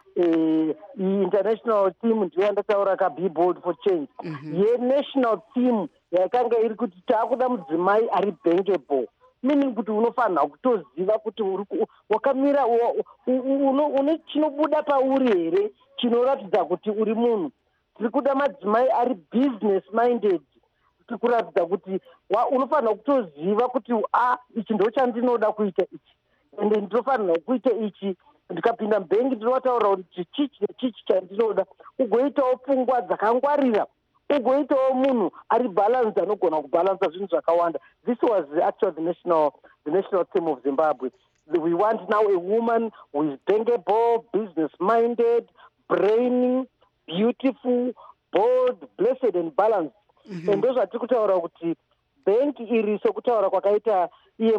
International team ndiyo yandataura kaBillboard for Change. National team yakanga iri kuti taakuda mudzimai ari bankable, meaning kuti unofanira kutoziva kuti wakamira une chinobuda pauri here, chinoratidza kuti uri munhu. Tiri kuda madzimai ari business minded, tiri kuratidza kuti unofanira kutoziva kuti ichi ndo chandinoda kuita ichi, ende ndinofanira kuita ichi. Ndikapinda mubhengi ndinotaura kuti chichi chandinoda, ugoitawo pfungwa dzakangwarira, ugoitawo munhu ari balance, anogona kubalansa zvinhu zvakawanda. This was actually the national theme of Zimbabwe. We want now a woman who is bankable, business minded, brainy, beautiful, bold, blessed and balanced. And ndo zvatiri kutaura kuti bhengi iri sokutaura kwakaita iye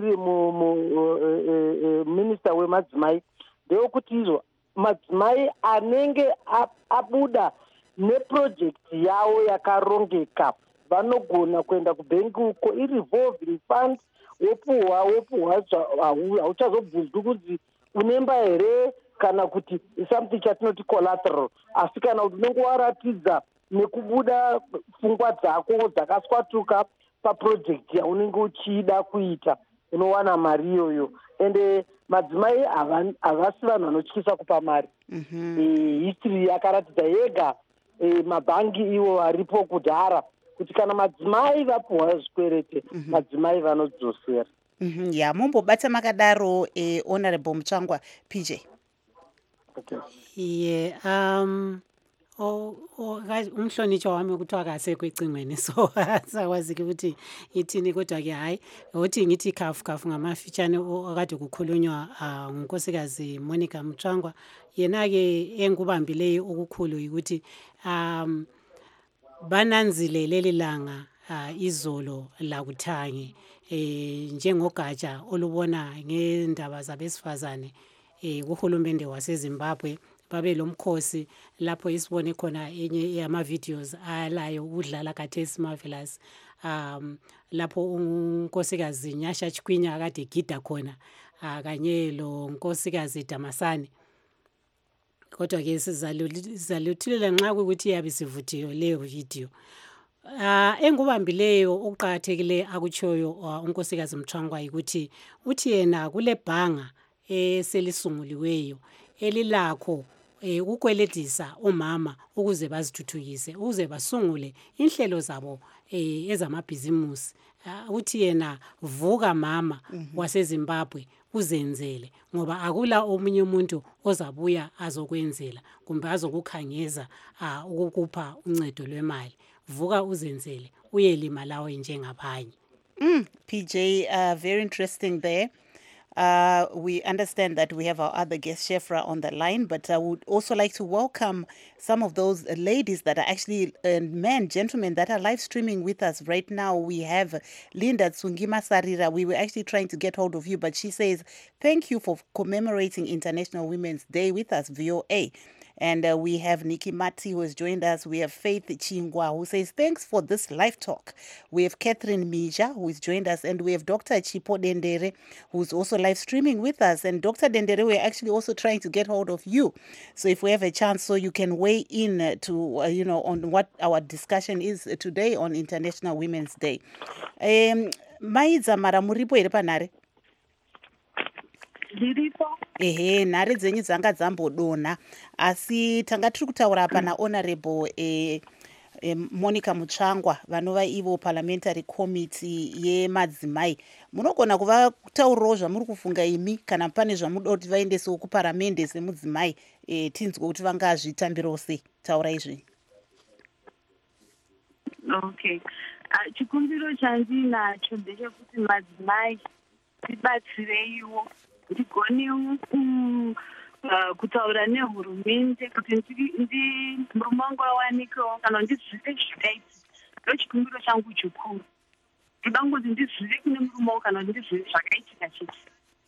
minista wemadzimai, ndeyokuti izvo madzimai anenge abuda neprojekti yavo yakarongeka vanogona kuenda kubhengi uko irevolving fund, wopuhwa hauchazobvunzwi kunzi unemba here kana kuti something chatinoti collateral, asi kana kuti unenge waratidza nekubuda pfungwa dzako dzakaswatuka paprojekti yaunenge uchida kuita, unowana mari iyoyo. Ende madzimai havasi vanhu vanotyisa kupa mari. History yakaratidza yega mabhangi iwo aripo kudhara kuti kana madzimai vapuhwa zvikwerete, madzimai vanodzosera. Mumbobata makadaro Honorable Mutsvangwa. PJ. Umhlonitshwa wami kuthiwa akasekho ecingweni, so sakwazi-ke ukuthi ithini, kodwa-ke hhayi ukuthi ngithi khafu ngamafitshane okade kukhulunywa ngunkosikazi Monica Mutsvangwa. Yena-ke engikubambileyo okukhulu yikuthi bananzile leli langa izolo lakuthange njengogatsha olubona ngendaba zabesifazane kuhulumende waseZimbabwe babe lomkhosi lapho isibone khona enye yama-videos alayo udlala khathesi Marvelous lapho unkosikazi Nyasha Chikwinya akade egida khona kanye lo nkosikazi Damasani. Kodwa ke sizaluthulela nxa kuyikuthi iyabe sivuthiwe leyo video. Engubambileyo okuqakathekileyo akutshoyo unkosikazi Mthwangwa yikuthi uthi yena kule bhanga eselisunguliweyo elilakho ukukweletisa omama ukuze bazithuthukise ukuze basungule inhlelo zabo ezamabhizimusi. Uthi yena vuka mama waseZimbabwe uzenzele ngoba akula omunye umuntu ozabuya azokwenzela kumbe azokukhangeza ukukupha uncedo lwemali. Vuka uzenzele uyelima lawe njengabanye. PJ, very interesting there. We understand that we have our other guest, Shefra, on the line, but I would also like to welcome some of those ladies that are actually men, gentlemen, that are live streaming with us right now. We have Linda Tsungima Sarira. We were actually trying to get hold of you, but she says, thank you for commemorating International Women's Day with us, VOA. And we have Nikki Mati who has joined us. We have Faith Chingwa who says, thanks for this live talk. We have Catherine Mija who has joined us. And we have Dr. Chipo Dendere who's also live streaming with us. And Dr. Dendere, we're actually also trying to get hold of you. So if we have a chance, so you can weigh in to, on what our discussion is today on International Women's Day. Maidza mara muripo ere panhare? Ehe, nhare dzenyu dzanga dzambodonha asi tanga tiri kutaura pana honorable Monica Mutsvangwa vanova ivo parliamentary committee yemadzimai. Munogona kuvataurirawo zvamuri kufunga imi kana pane zvamuda kuti vaendesewo kuparamende semudzimai tinzwe kuti vangazvitambirawo sei. Taurai izvi. Okay. Chikumbiro chandinacho ndechekuti madzimai tibatsireiwo ndigone kutaura nehurumende kuti murume wangu awanikewo kana ndizive zvakaiti. Ndo chikumbiro changu chikuru. Ndoda kuti ndizive kune murume wangu kana ndizive zvakaitika chete.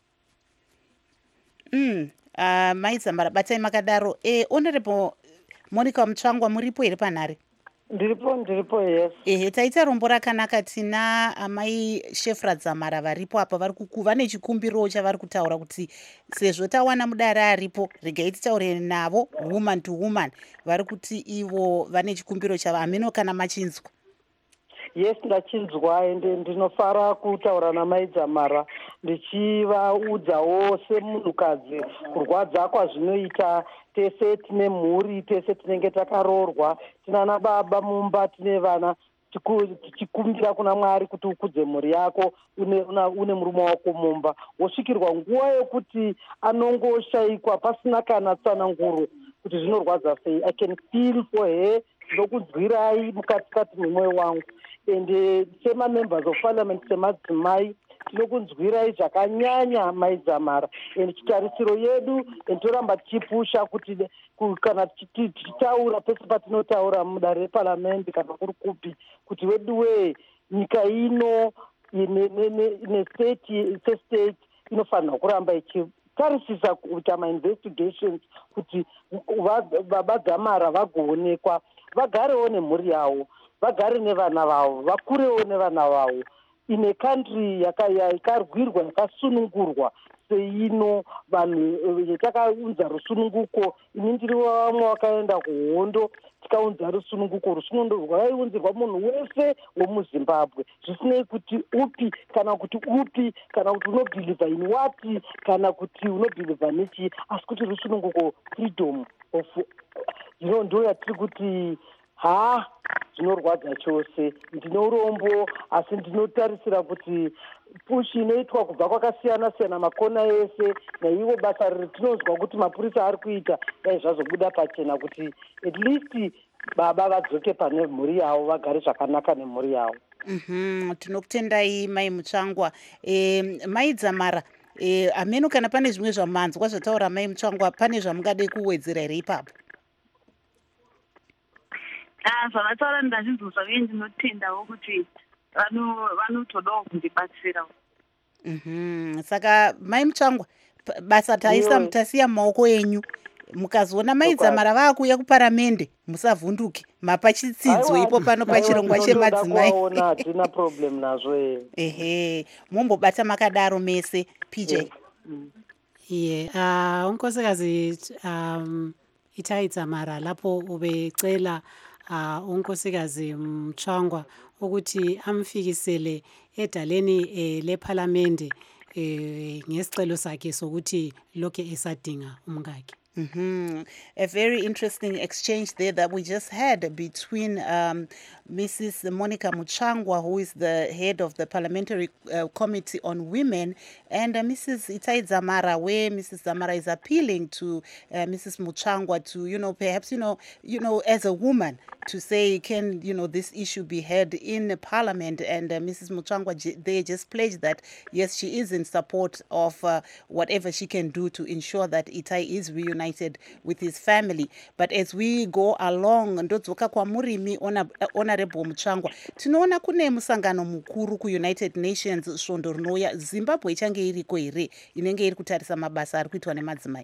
Maizamara batai makadaro. Honorable Monica Mutsvangwa muripo ere panhare? Ndiripo, yes. Taita rombo rakanaka tina amai Shefra Dzamara varipo apa vane chikumbiro chavari kutaura kuti sezvo tawana mudare aripo regai titaure navo woman to woman vari kuti ivo vane chikumbiro chavo. Ameno kana machinzwa? Yes, ndachinzwa ende ndinofara kutaura namai Dzamara ndichivaudzawo semunhukadzi kurwadza kwazvinoita. Tese tine mhuri, tese tinenge takaroorwa, tinana baba mumba, tine vana, tichikumbira kuna Mwari kuti ukudze mhuri yako une murume wako mumba. Wosvikirwa nguva yokuti anongoshayikwa pasina kana tsananguro kuti zvinorwadza sei. I can feel for her, ndokunzwirai mukati memwoyo wangu. Ende sema-members of parliament semadzimai tinokunzwirai zvakanyanya mai Dzamara. Ende chitarisiro yedu toramba tichipusha kuti kana tichitaura pese patinotaura mudare reparamende kana kuri kupi kuti wedu wee nyika ino sestate inofanira kuramba ichitarisisa kuita ma-investigations kuti baba Dzamara vagoonekwa, vagarewo nemhuri yavo, vagare nevana vavo, vakurewo nevana vavo. In a country yakarwirwa yakasunungurwa seino vanhu yatakaunza rusununguko. Ini ndiri vamwe vakaenda kuhondo tikaunza rusununguko. Rusununguko rwaiunzirwa munhu wese wemuZimbabwe zvisinei kuti upi kana kuti upi kana kuti unobhilivha in wati kana kuti unobhilivha nechi, asi kuti rusununguko freedom of ndo yatiri kuti zvinorwadza chose. Ndine urombo asi ndinotarisira kuti pushi inoitwa kubva kwakasiyana-siyana makona ese naivo basa ritinonzwa kuti mapurisa ari kuita dai zvazobuda pachena kuti at least baba vadzoke pane mhuri yavo vagare zvakanaka nemhuri yavo. Tinokutendai mai Mutsvangwa. Mai Dzamara, ameno kana pane zvimwe zvamanzwa zvataura mai Mutsvangwa, pane zvamungade kuwedzera here ipapo? Zvavataura ndazvinzwa uye ndinotendawo kuti vanotodawo kundibatsirawo. Saka mai Mutsvangwa, basa tasiya mumaoko enyu. mukazoona maidzamara vaakuuya kuparamende musavhunduke mapa chitsidzo ipo pano pachirongwa chemadzimai hatina problem nazvo ehe mombobata makadaro mese PJ unkosikazi Itai Dzamara lapho ubecela unkosikazi Mchangwa ukuthi amfikisele edaleni lephalamende ngesicelo sakhe sokuthi lokho esadinga umkakhe. A very interesting exchange there that we just had between Mrs. Monica Muchangwa, who is the head of the Parliamentary Committee on Women, and Mrs. Itai Dzamara, where Mrs. Dzamara is appealing to Mrs. Muchangwa to, perhaps, as a woman, to say, can, this issue be heard in the Parliament? And Mrs. Muchangwa, they just pledged that, yes, she is in support of whatever she can do to ensure that Itai is reunited with his family. But as we go along, ndodzoka kwa murimi Honorable Muchangwa, tinoona kune musangano mukuru kuUnited Nations svondo rinouya. Zimbabwe ichange iriko here inenge iri kutarisa mabasa ari kuitwa nemadzimai?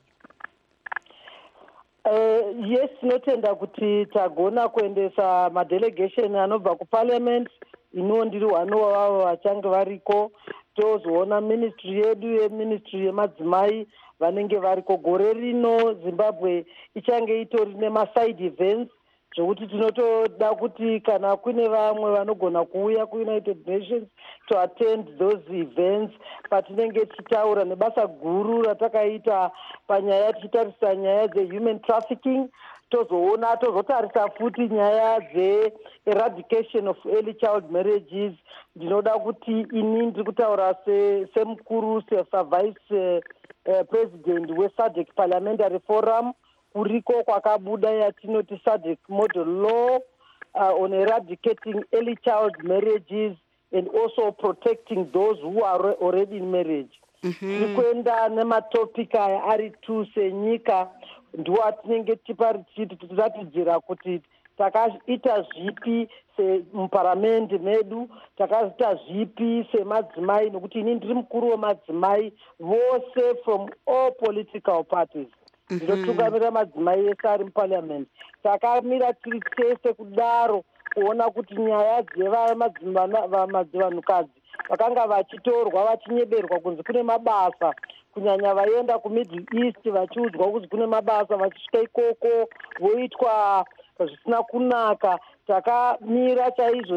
Yes, tinotenda kuti tagona kuendesa madelegation anobva kuparliament inondiri one wavo vachange variko. Tozoona ministry yedu yeministry yemadzimai vanenge variko. Gore rino Zimbabwe ichange itori nemaside events zvokuti tinotoda kuti kana kune vamwe vanogona kuuya kuUnited Nations to attend those events, patinenge tichitaura nebasa guru ratakaita panyaya tichitarisa nyaya dzehuman trafficking. Tozotarisa futi nyaya dze-eradication of early child marriages. Ndinoda kuti ini ndiri kutaura semukuru sevice president weSADC Parliamentary Forum, kuriko kwakabuda yatinoti SADC model law on eradicating early child marriages and also protecting those who are already in marriage. Tikuenda nematopic aya ari tu senyika ndiwo atinenge tichiratidzira kuti takaita zvipi semuparamende medu, takaita zvipi semadzimai, nokuti ini ndiri mukuru wemadzimai vose from all political parties. Ndinotungamira madzimai ese ari muparliament. Takamira tiri tese kudaro kuona kuti nyaya dzevamadzimvanhukadzi vakanga vachitorwa vachinyeberwa kunzi kune mabasa, kunyanya vaienda kuMiddle East vachiudzwa kunzi kune mabasa, vachisvika ikoko voitwa zvisina kunaka. Takamira chaizvo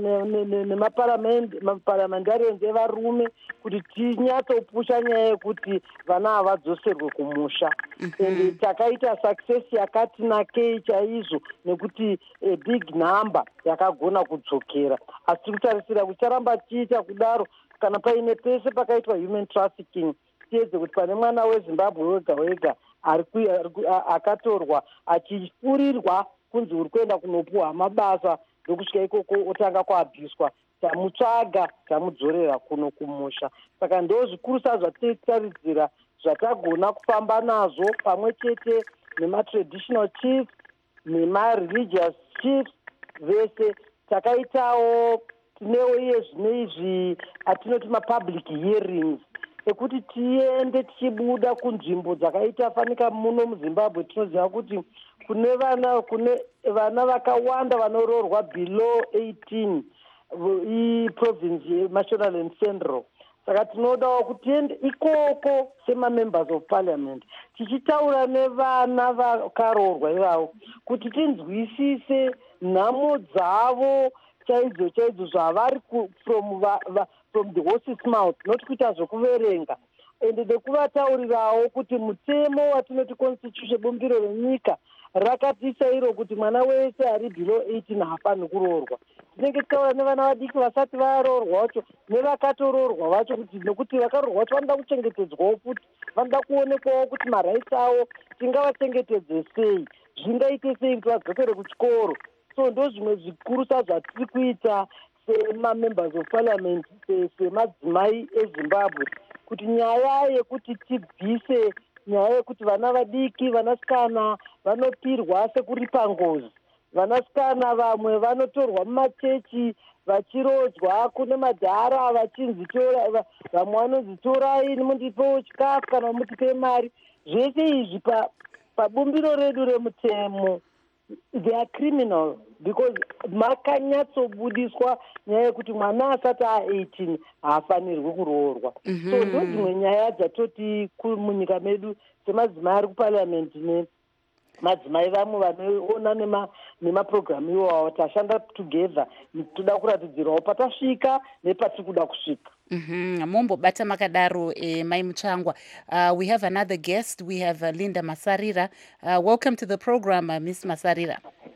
nemaparliamentarians evarume kuti tinyatsopusha nyaya yekuti vana havadzoserwe kumusha. And takaita success yakati nakei chaizvo nekuti a big number yakagona kudzokera. Asi tiri kutarisira kucharamba chiita kudaro kana paine pese pakaitwa human trafficking, tiedze kuti pane mwana weZimbabwe wega wega akatorwa achifurirwa kunzi uri kuenda kunopuwa mabasa, ndokusvika ikoko otanga kuabhiswa. Tamutsvaga, tamudzorera kuno kumusha. Saka ndo zvikurusa zvatitaridzira zvatagona kufamba nazvo pamwe chete nematraditional chiefs nemareligious chiefs vese. Takaitawo tinewo iye zvine izvi atinoti mapublic hearings ekuti tiende tichibuda kunzvimbo dzakaita fanika muno muZimbabwe. Tinoziva kuti kune vana vakawanda vanoroorwa below 18 iprovince yeMashonaland Central. Saka tinodawo kuti tiende ikoko semamembers of parliament tichitaura nevana vakaroorwa ivavo kuti tinzwisise nhamo dzavo chaidzo zvavari from the horse's mouth, not kuita zvokuverenga. Ende nekuvataurirawo kuti mutemo watinoti constitution, bumbiro renyika rakatisa iro kuti mwana wese ari below 18 haafaniri kuroorwa. Tinenge titaura nevana vadiki vasati varoorwa vacho nevakatoroorwa vacho kuti nekuti vakaroorwa vacho vanoda kuchengetedzwawo futi, vanoda kuonekwawo kuti maraisi avo tingavachengetedze sei, zvingaite sei kuti vadzokere kuchikoro. So ndo zvimwe zvikurusa zvatiri kuita semamembers of parliament semadzimai eZimbabwe, kuti nyaya yekuti tibvise nyaya yekuti vana vadiki, vanasikana vanopirwa sekuripa ngozi, vanasikana vamwe vanotorwa mumachechi vachirodzwa kune madhara vachinzi vamwe vanonzi torai mundipewo chikafu kana mutipe mari. Zvese izvi pabumbiro redu remutemo they are criminal because makanyatsobudiswa nyaya yekuti mwana asati a18 haafanirwi kuroorwa. So ndodzimwe nyaya dzatoti munyika medu semadzimai ari kupariamendi madzimai vamwe vanoona nemapurogiramu iwawo tashanda together toda kuratidzirawo patasvika nepatiri kuda kusvika. Mombobata makadaro Mai Muchangwa. We have another guest. We have Linda Masarira. Welcome to the program, Miss Masarira.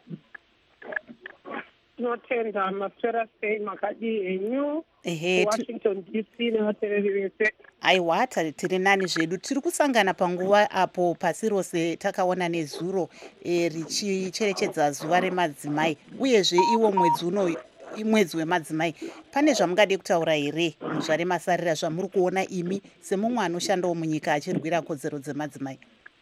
Tinotenda maswera sei makadi enyu Washington DC nevatereri vese. Aiwa, tiri nani zvedu. Tiri kusangana panguva apo pasi rose takaona nezuro richicherechedza zuva remadzimai uyezve iwo mwedzi uno mwedzi wemadzimai. Pane zvamungade kutaura here muzvare Masarira zvamuri kuona imi semumwe anoshandawo munyika achirwira kodzero dzemadzimai?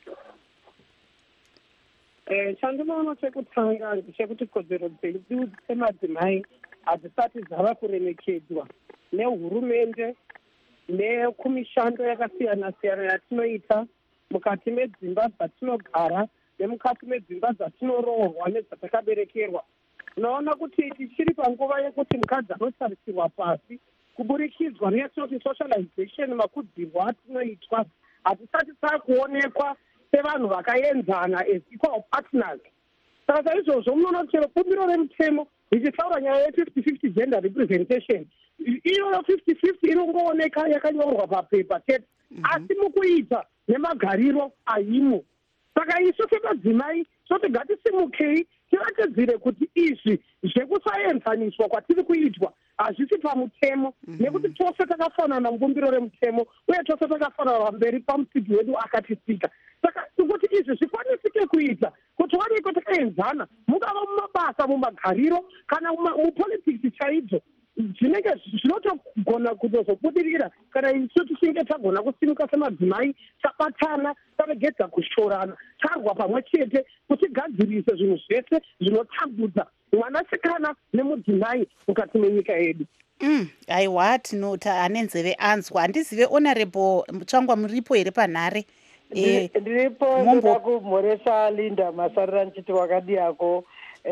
Chandinoona chekutanga ndechekuti kodzero dzedu dzemadzimai hadzisati dzava kuremekedzwa nehurumende nekumishando yakasiyana siyana yatinoita mukati medzimba dzatinogara nemukati medzimba dzatinoroorwa nedzatakaberekerwa. Unaona kuti tichiri panguva yekuti mukadzi anotarisirwa pasi kuburikidzwa neyatinoti socialization, makudzirwa atinoitwa hatisati taakuonekwa sevanhu vakaenzana as equal partners. Saka saizvozvo munoona kuti chero bumbiro remutemo richitaura nyaya ye50-50 gender representation, iyoyo 50-50 inongooneka yakanyorwa papepa chete, asi mukuita nemagariro aimo. Saka isu semadzimai toti ngatisimukei tiratedzire kuti izvi zvekusaenzaniswa kwatiri kuitwa hazvisi pamutemo, nekuti tose takafanana mubumbiro remutemo uye tose takafanana pamberi pamusiki wedu akatisika. Saka kuti izvi zvikwanisike kuita kuti waniko takaenzana, mungava mumabasa, mumagariro kana mupolitics chaidzo, zvinenge zvinotogona kutozobudirira kana isu tichinge tagona kusimuka semadzimai, tabatana, taregedza kushorana, tarwa pamwe chete kuti gadzirise zvinhu zvese zvinotambudza mwanasikana nemudzimai mukati menyika yedu. Aiwa, tinota ane nzeve anzwa. Handizive Honorable Muchangwa muripo here panhare? Ndiripo, ndoda kumhoresa Linda Masarira nchiti wakadi yako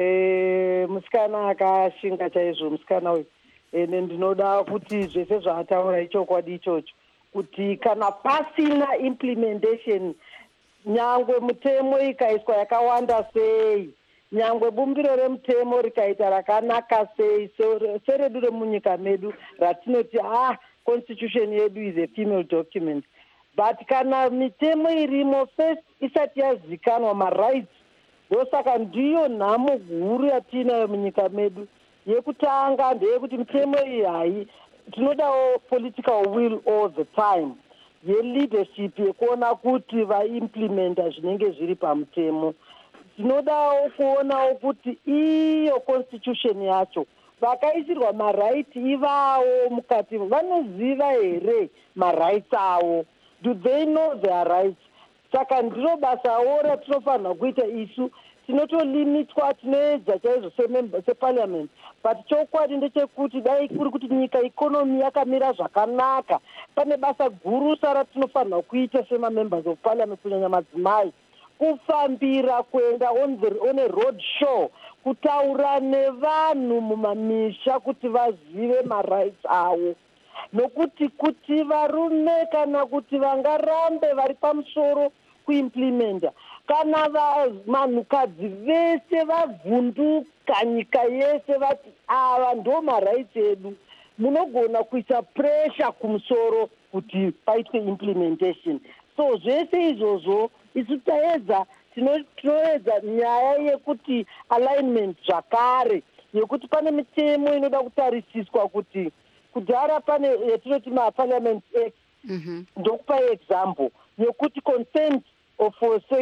musikana akashinga chaizvo musikana uyu. Ene ndinoda kuti zvese zvaataura ichokwadi ichocho, kuti kana pasina implementation, nyangwe mutemo ikaiswa yakawanda sei, nyangwe bumbiro remutemo rikaita rakanaka sei, seredu remunyika medu ratinoti constitution yedu is a female document, but kana mitemo irimo first isati yazikanwa marights, ndosaka ndiyo nhamo huru yatinayo munyika medu. Yekutanga ndeyekuti mitemo iyi hai, tinodawo political will all the time, ye-leadership yekuona kuti vaimplementa zvinenge zviri pamutemo. Tinodawo kuonawo kuti iyo constitution yacho vakaisirwa marights ivavo mukati vanoziva here marights avo, do they know their rights? Saka ndiro basawo ratinofanira kuita isu, tinotolimitwa, tinoedza chaizvo separliament, but chokwadi ndechekuti dai kuri kuti nyika ikonomi yakamira zvakanaka, pane basa gurusa ratinofanira kuita semamembers of parliament, kunyanya madzimai, kufambira kuenda on a road show, kutaura nevanhu mumamisha kuti vazive marights avo, nokuti kuti varume kana kuti vangarambe vari pamusoro kuimplementa, kana vanhukadzi vese vavhunduka nyika yese vati ava ndo marights edu, munogona kuisa pressure kumusoro kuti paitwe implementation. So zvese izvozvo isu taedza, tinoedza nyaya yekuti alignment zvakare, yekuti pane mitemo inoda kutarisiswa kuti kudhara pane yatinoti maparliament act, ndokupa example yekuti consent of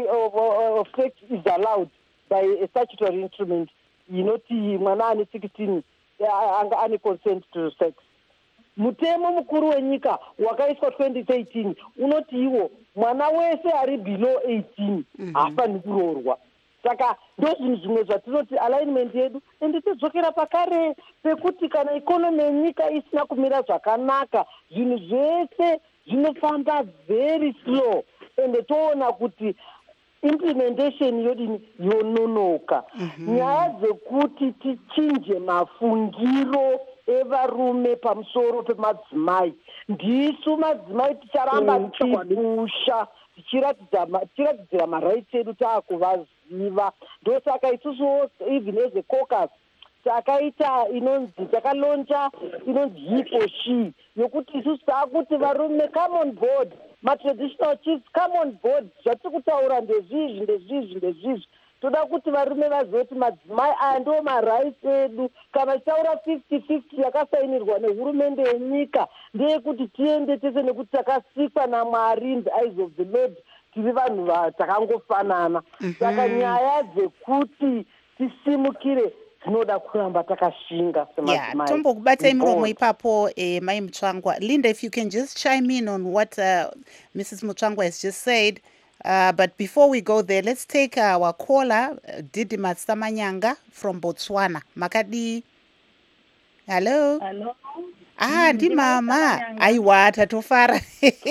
sex is allowed by a statutory instrument, inoti mwana ane 16 anga ane consent to sex. Mutemo mukuru wenyika wakaiswa 2013 unoti iwo mwana wese ari below 18 haafaniri kuroorwa. Saka ndo zvinhu zvimwe zvatinoti alignment yedu, ende tidzokera pakare pekuti kana ikonomi yenyika isina kumira zvakanaka, zvinhu zvese zvinofamba very slow, ende toona kuti implementation yodini yononoka. Nyaya dzekuti tichinje mafungiro evarume pamusoro pemadzimai, ndisu madzimai ticharamba tichipusha tichiratidzira marights edu taakuvaziva. Ndosaka isusu even as a caucus takaita inonzi takalonja inonzi he for she yokuti isusu taakuti varume come on board, matraditional chiefs come on board, zvatiri kutaura ndezvizvi. Toda kuti varume vazive kuti madzimai aya ndo marights edu. Kana tichaura 50-50 yakasainirwa nehurumende yenyika ndeyekuti tiende tese nekuti takasikwa naMwari in the eyes of the Lord, tiri vanhu takangofanana. Saka nyaya dzekuti tisimukire dzinoda kuramba takashinga semadzimai. Tombokubatai muromo ipapo Mai Mutsvangwa. Linda, if you can just chime in on what Mrs. Mutsvangwa has just said. But before we go there, let's take our caller, Didi Matsamanyanga from Botswana. Makadi. Hello. Hello. Ndi mama. Aiwa tatofara.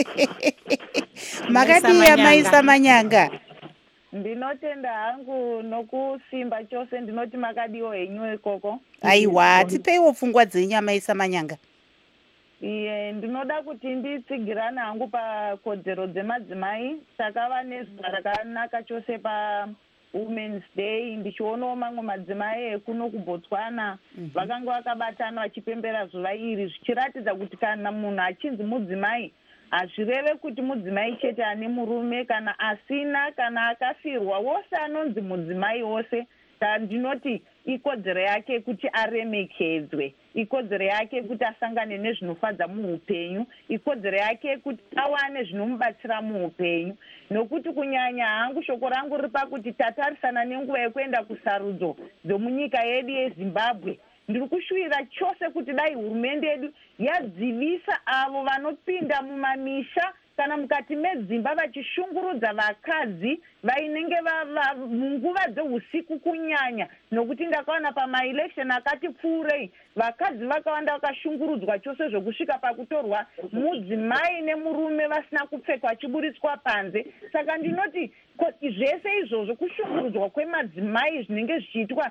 Makadi ya Mai Samanyanga. Ndinotenda hangu nokusimba chose ndinoti makadiwo henyu ikoko. Aiwa tipeiwo pfungwa dzenyu Mai Samanyanga. Iye ndinoda kuti nditsigirana hangu pakodzero dzemadzimai. Takava nezuva rakanaka chose pa Women's Day. Ndichionawo mamwe madzimai ekuno kuBotswana vakanga vakabatana vachipembera zuva iri, zvichiratidza kuti kana munhu achinzi mudzimai hazvireve kuti mudzimai chete ane murume kana asina kana akafirwa, wose anonzi mudzimai wose. Ndinoti ikodzero yake kuti aremekedzwe, ikodzero yake kuti asangane nezvinofadza muupenyu, ikodzero yake kuti awane zvinomubatsira muupenyu. Nokuti kunyanya hangu shoko rangu riri pakuti tatarisana nenguva yekuenda kusarudzo dzomunyika yedu yeZimbabwe. Ndiri kushuvira chose kuti dai hurumende yedu yadzivisa avo vanopinda mumamisha kana mukati medzimba vachishungurudza vakadzi vainenge munguva dzeusiku kunyanya. Nokuti ndakaona pamaelection akati pfuurei vakadzi vakawanda vakashungurudzwa chose zvokusvika pakutorwa mudzimai nemurume vasina kupfekwa vachiburitswa panze. Saka ndinoti zvese izvozvo kushungurudzwa kwemadzimai zvinenge zvichiitwa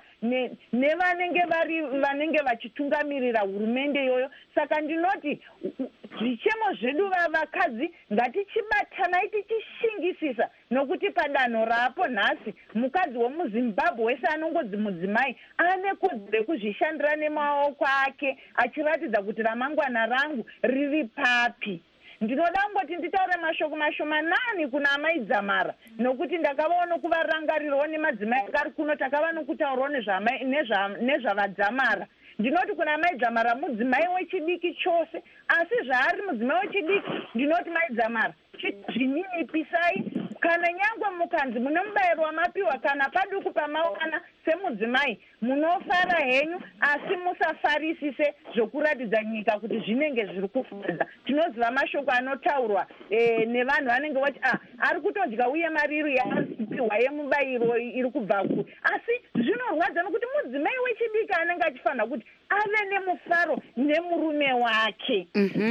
nevanenge vachitungamirira hurumende iyoyo. Saka ndinoti zvichemo zvedu vakadzi ngatichibatanai tichishingisisa, nokuti padanho rapo nhasi mukadzi womuZimbabwe wese anongodzi mudzimai ane kodzero yekuzvishandira nemaoko ake achiratidza kuti ramangwana rangu riri papi. Ndinoda ngoti nditaure mashoko mashomanani kuna Mai Dzamara, nokuti ndakavaona kuvarangarirawo nemadzimai akari kuno, takava nokutaurawo nezvavadzamara. Ndinoti kuna Mai Dzamara mudzimai wechidiki chose, asi zvaari mudzimai wechidiki ndinoti Mai Dzamara zvininipisai. Kana nyangwe mukanzi mune mubayiro wamapiwa kana paduku pamawana semudzimai munofara henyu, asi musafarisise zvokuratidza nyika kuti zvinenge zviri kufadza. Tinoziva mashoko anotaurwa nevanhu vanenge vati ari kutodya uye mariro yaaripiwa yemubayiro iri kubva ku, asi zvinorwadza nokuti mudzimai wechidiki anenge achifanira kuti ave nemufaro nemurume wake.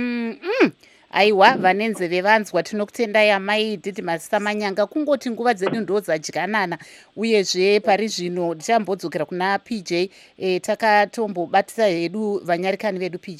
Aiwa vanenzeve vanzwa, tinokutendai Amai Didi Matsamanyanga. Kungoti nguva dzedu ndo dzadyanana, uyezve pari zvino tichambodzokera kuna PJ. Takatombobatisa hedu vanyarikani vedu PJ.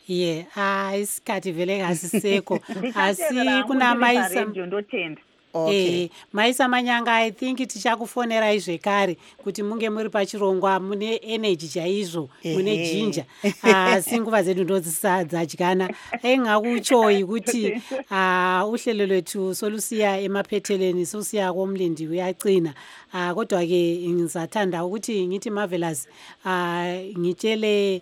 Isikati vele hasiseko asi kuna ndotenda. Mai Samanyanga, I think tichakufonerai zvekare kuti munge muri pachirongwa mune energy chaizvo, mune jinja. Asi nguva dzedu ndodzisadyana. Engakuchoyi kuti uhlelo lwethu solusiya emaphetheleni, solusiya komlindi uyaqina. Kodwa-ke ngizathanda ukuthi ngithi Marvelous ngitshele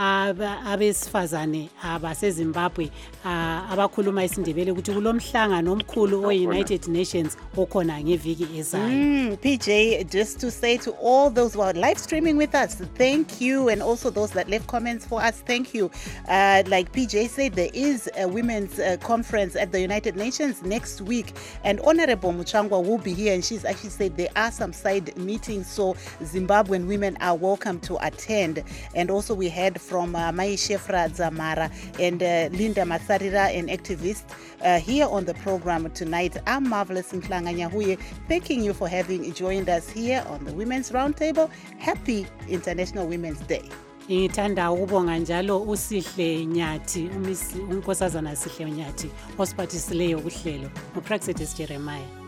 abesifazane abaseZimbabwe abakhuluma isiNdebele ukuthi kulomhlangano omkhulu o-United Nations okhona ngeviki ezayo. PJ, just to say to all those who are live streaming with us, thank you, and also those that left comments for us, thank you. Like PJ said, there is a women's conference at the United Nations next week, and Honorable Mutsvangwa will be here, and she's actually said there are some side meetings, so Zimbabwean women are welcome to attend. And also we had from Mai Shefra Zamara and Linda Masarira, an activist, here on the program tonight. I'm Marvelous Nklanga Nyahuye, thanking you for having joined us here on the Women's Roundtable. Happy International Women's Day. Ngithanda ukubonga njalo uSihle Nyathi, unkosazana Sihle Nyathi osiphathisileyo kuhlelo, uPraxedis Jeremiah.